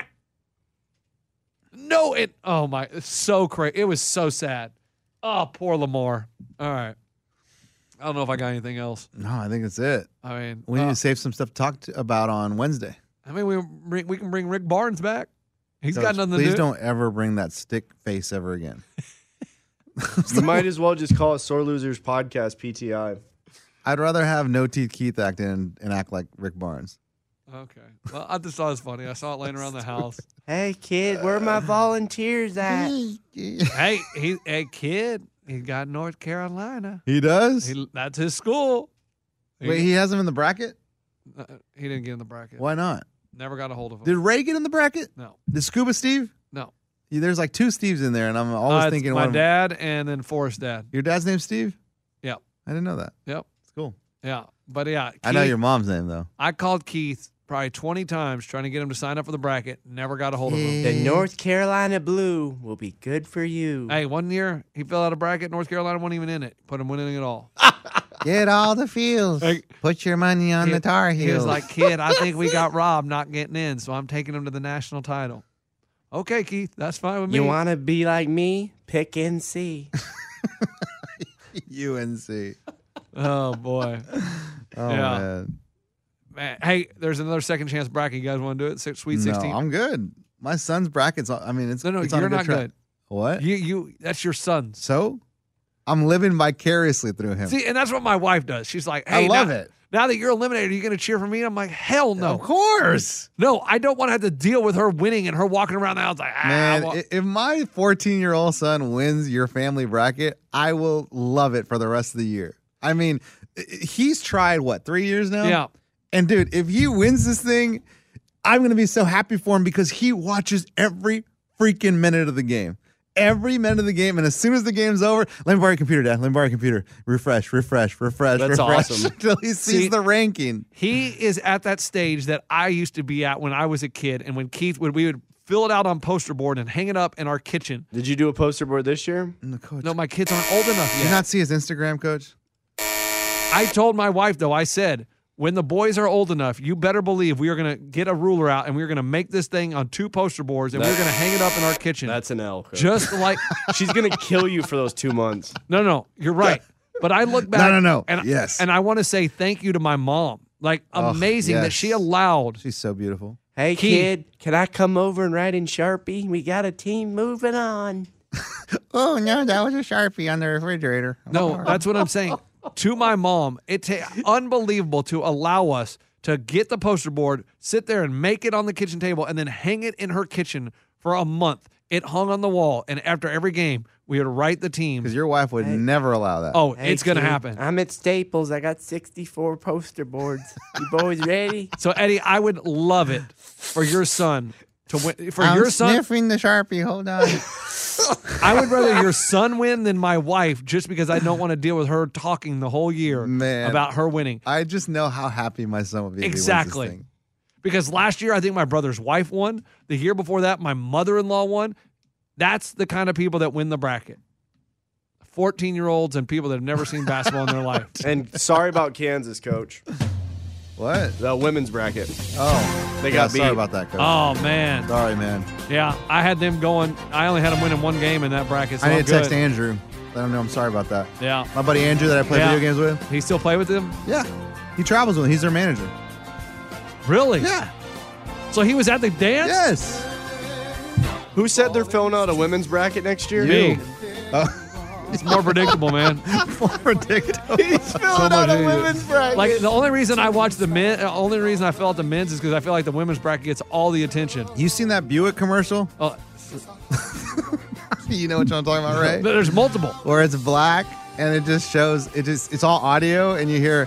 No, it's so crazy. It was so sad. Oh, poor Lamar. All right. I don't know if I got anything else. No, I think that's it. I mean, we need to save some stuff to talk about on Wednesday. I mean, we can bring Rick Barnes back. He's got nothing to do. Please don't ever bring that stick face ever again. You might as well just call it Sore Losers Podcast PTI. I'd rather have No Teeth Keith act in and act like Rick Barnes. Okay. Well, I just thought it was funny. I saw it laying around the house. Hey, kid, where are my volunteers at? Hey, kid, he got North Carolina. He does? That's his school. Wait, he has him in the bracket? He didn't get in the bracket. Why not? Never got a hold of him. Did Ray get in the bracket? No. Did Scuba Steve? No. Yeah, there's like two Steves in there, and I'm always thinking my dad and then Forrest's dad. Your dad's name's Steve? Yep. I didn't know that. Yep. It's cool. Yeah. But yeah. Keith, I know your mom's name, though. I called Keith probably 20 times trying to get him to sign up for the bracket. Never got a hold of him. The North Carolina Blue will be good for you. Hey, one year he filled out a bracket. North Carolina wasn't even in it. Put him winning it all. Get all the fields. Put your money on the Tar Heels. He was like, kid, I think we got robbed not getting in, so I'm taking him to the national title. Okay, Keith, that's fine with me. You want to be like me? Pick NC. UNC. Oh boy. Oh Yeah. Man, hey, there's another second chance bracket. You guys want to do it? Sweet 16. No, I'm good. My son's brackets. I mean, it's No, it's on you're a good not track. good. What? You that's your son's. So, I'm living vicariously through him. See, and that's what my wife does. She's like, "Hey, I love now, it. Now that you're eliminated, are you going to cheer for me?" And I'm like, "Hell no, Of course, no. I don't want to have to deal with her winning and her walking around the house like, man. well, If my 14-year-old son wins your family bracket, I will love it for the rest of the year. I mean, he's tried what 3 years now. Yeah. And dude, if he wins this thing, I'm going to be so happy for him because he watches every freaking minute of the game. Every minute of the game. And as soon as the game's over, let me borrow your computer, Dad. Let me borrow your computer. Refresh. That's awesome. Until he sees the ranking. He is at that stage that I used to be at when I was a kid. And when Keith we would fill it out on poster board and hang it up in our kitchen. Did you do a poster board this year? No, Coach. No, my kids aren't old enough Did yet. you not see his Instagram, Coach? I told my wife, though, I said, when the boys are old enough, you better believe we are going to get a ruler out and we're going to make this thing on 2 poster boards and we're going to hang it up in our kitchen. That's an L. Coach. Just like she's going to kill you for those 2 months. No, you're right. But I look back. No. And, Yes. And I want to say thank you to my mom. Like, amazing that yes. she allowed. She's so beautiful. Hey, Keith. kid, can I come over and write in Sharpie? We got a team moving on. Oh, no, that was a Sharpie on the refrigerator. No, that's what I'm saying. To my mom, it's unbelievable to allow us to get the poster board, sit there and make it on the kitchen table, and then hang it in her kitchen for a month. It hung on the wall, and after every game, we would write the team. Because your wife would never allow that. Oh, it's going to happen. I'm at Staples. I got 64 poster boards. You boys ready? So, Eddie, I would love it for your son to win. For I'm your son, sniffing the Sharpie. Hold on. I would rather your son win than my wife, just because I don't want to deal with her talking the whole year about her winning. I just know how happy my son would be. Exactly. If he wins this thing. Because last year, I think my brother's wife won. The year before that, my mother-in-law won. That's the kind of people that win the bracket. 14-year-olds and people that have never seen basketball in their life. And sorry about Kansas, Coach. What? The women's bracket. Oh. They got beat. Sorry about that, Coach. Oh, man. Sorry, man. Yeah, I had them going. I only had them winning 1 game in that bracket. So I need I'm to text good. Andrew. Let him know I'm sorry about that. Yeah. My buddy Andrew that I play Yeah. video games with. He still play with them? Yeah. He travels with him. He's their manager. Really? Yeah. So he was at the dance? Yes. Who said they're filling out a women's bracket next year? Me. It's more predictable, man. More predictable. He's filling out a women's bracket. Like, the only reason I watch the men, only reason I fill out the men's is because I feel like the women's bracket gets all the attention. You seen that Buick commercial? Oh, You know what I'm talking about, Ray? there's multiple. Where it's black and it just shows, it's all audio and you hear,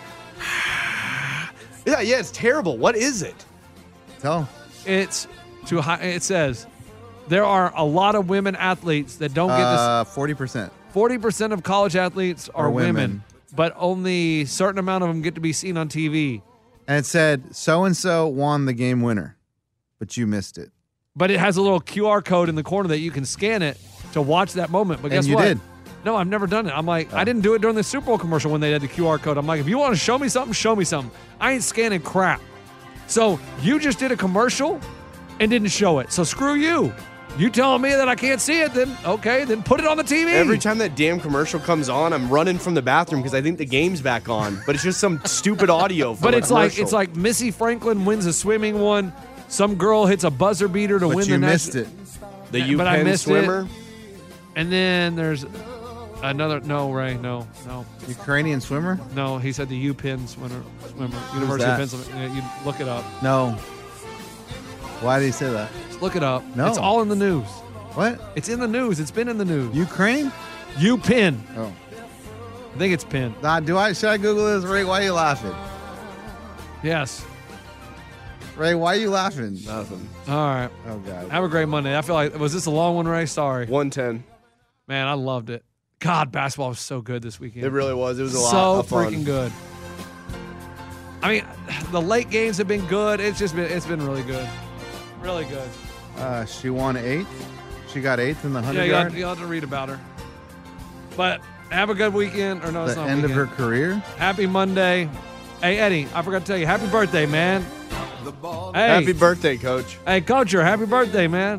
yeah, it's terrible. What is it? tell him. It's too high. It says there are a lot of women athletes that don't get this. 40%. 40% of college athletes are Are women, women. but only a certain amount of them get to be seen on TV. And it said, so-and-so won the game winner, but you missed it. But it has a little QR code in the corner that you can scan it to watch that moment. But guess And you what? did. No, I've never done it. I'm like, I didn't do it during the Super Bowl commercial when they had the QR code. I'm like, if you want to show me something, show me something. I ain't scanning crap. So you just did a commercial and didn't show it. So screw you. You telling me that I can't see it, then okay, then put it on the TV. Every time that damn commercial comes on, I'm running from the bathroom because I think the game's back on. But it's just some stupid audio. From But a it's like commercial. Missy Franklin wins a swimming one. Some girl hits a buzzer beater to But win you the missed national- it. The But I UPenn missed swimmer. it. And then there's another. No, Ray. No. Ukrainian swimmer? No, he said the UPenn swimmer. University that? of Pennsylvania. You look it up. No. Why did he say that? Just look it up. No. It's all in the news. What? It's in the news. It's been in the news. Ukraine? UPenn. Oh. I think it's Penn. Should I Google this? Ray, why are you laughing? Yes. Ray, why are you laughing? Nothing. All right. Oh, God. Have a great Monday. I feel like, was this a long one, Ray? Sorry. 110. Man, I loved it. God, basketball was so good this weekend. It really was. It was a so lot of fun. freaking good. I mean, the late games have been good. It's been really good. Really good. She won 8th. She got 8th in the 100 Yeah, yard. you'll have to read about her. But have a good weekend. Or no, it's The not end of weekend. her career. Happy Monday. Hey, Eddie, I forgot to tell you, happy birthday, man. Hey, Happy birthday, Coach. hey, Coacher, happy birthday, man.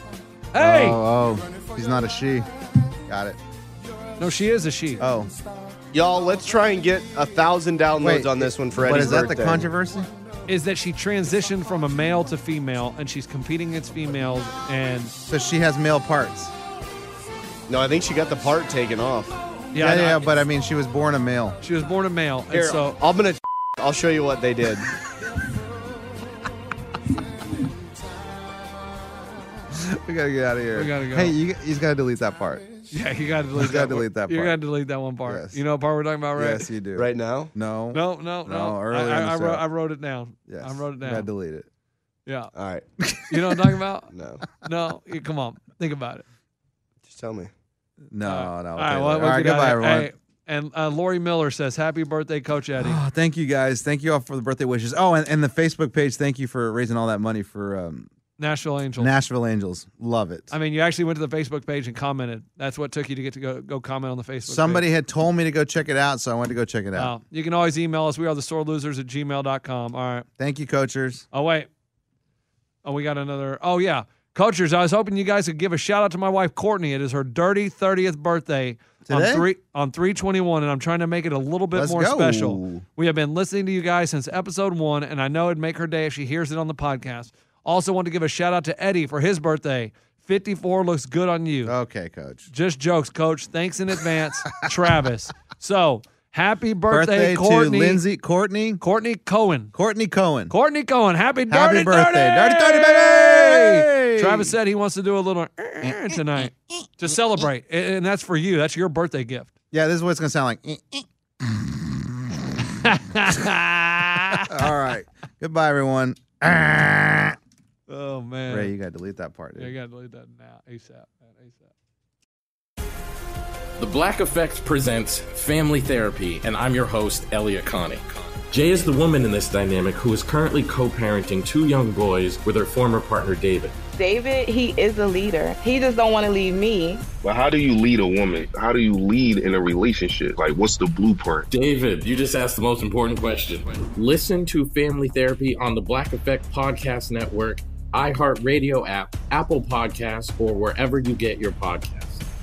Hey. Oh, she's not a she. Got it. No, she is a she. Oh, Y'all, let's try and get 1,000 downloads on this one for Eddie's What is that, birthday. the controversy? Is that she transitioned from a male to female, and she's competing against females, and so she has male parts. No, I think she got the part taken off. Yeah, but I mean, she was born a male. She was born a male, Here, and so I'll show you what they did. We gotta get out of here. We gotta go. Hey, he's gotta delete that part. yeah, you got to delete that. gotta delete that You part. got to delete that one part. Yes. You know what part we're talking about, right? Yes, you do. Right now? No. No. Earlier in the I show. wrote it down. Yes. I wrote it down. You gotta delete it. Yeah. All right. You know what I'm talking about? No. No. Come on. Think about it. Just tell me. No. All Okay, right. all right. Goodbye, everyone. Hey, and Lori Miller says, "Happy birthday, Coach Eddie." Oh, thank you guys. Thank you all for the birthday wishes. Oh, and the Facebook page. Thank you for raising all that money for Nashville Angels. Nashville Angels. Love it. I mean, you actually went to the Facebook page and commented. That's what took you to get to go comment on the Facebook Somebody page. had told me to go check it out, so I went to go check it out. You can always email us. We are thesorelosers@gmail.com. All right. Thank you, Coachers. Oh, wait. Oh, we got another. Oh, yeah. Coachers, I was hoping you guys could give a shout out to my wife, Courtney. It is her dirty 30th birthday Today? on 3/21, and I'm trying to make it a little bit Let's more go. special. We have been listening to you guys since episode 1, and I know it'd make her day if she hears it on the podcast. Also want to give a shout out to Eddie for his birthday. 54 looks good on you. Okay, Coach. Just jokes, Coach. Thanks in advance, Travis. So, happy birthday, to Courtney. Courtney Cohen. Courtney Cohen. Courtney Cohen. Happy birthday. Dirty 30, baby! Travis said he wants to do a little tonight to celebrate. And that's for you. That's your birthday gift. Yeah, this is what it's going to sound like. All right. Goodbye, everyone. Oh, man. Ray, you got to delete that part, dude. Yeah, you got to delete that now. ASAP, man. ASAP. The Black Effect presents Family Therapy, and I'm your host, Elliot Connie. Jay is the woman in this dynamic who is currently co-parenting 2 young boys with her former partner, David. David, he is a leader. He just don't want to leave me. But how do you lead a woman? How do you lead in a relationship? Like, what's the blueprint? David, you just asked the most important question. Listen to Family Therapy on the Black Effect Podcast Network, iHeartRadio app, Apple Podcasts, or wherever you get your podcasts.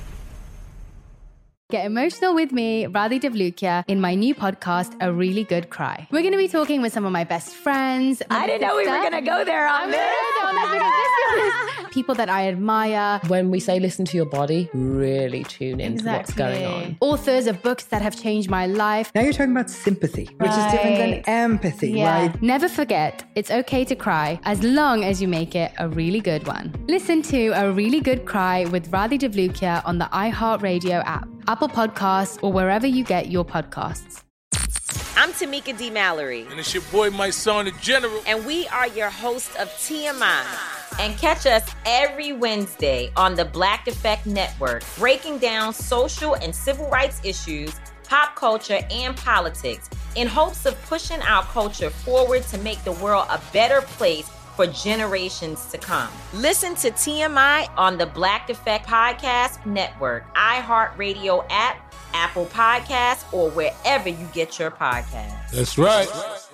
Get emotional with me, Radhi Devlukia, in my new podcast, A Really Good Cry. We're going to be talking with some of my best friends. I didn't know we were going to go there on this. People that I admire. When we say listen to your body, really tune into what's going on. Authors of books that have changed my life. Now you're talking about sympathy, which is different than empathy, right? Never forget, it's okay to cry as long as you make it a really good one. Listen to A Really Good Cry with Radhi Devlukia on the iHeartRadio app, Apple Podcasts, or wherever you get your podcasts. I'm Tamika D. Mallory. And it's your boy, my son, the General. And we are your hosts of TMI. And catch us every Wednesday on the Black Effect Network, breaking down social and civil rights issues, pop culture, and politics in hopes of pushing our culture forward to make the world a better place for generations to come. Listen to TMI on the Black Effect Podcast Network, iHeartRadio app, Apple Podcasts, or wherever you get your podcasts. That's right.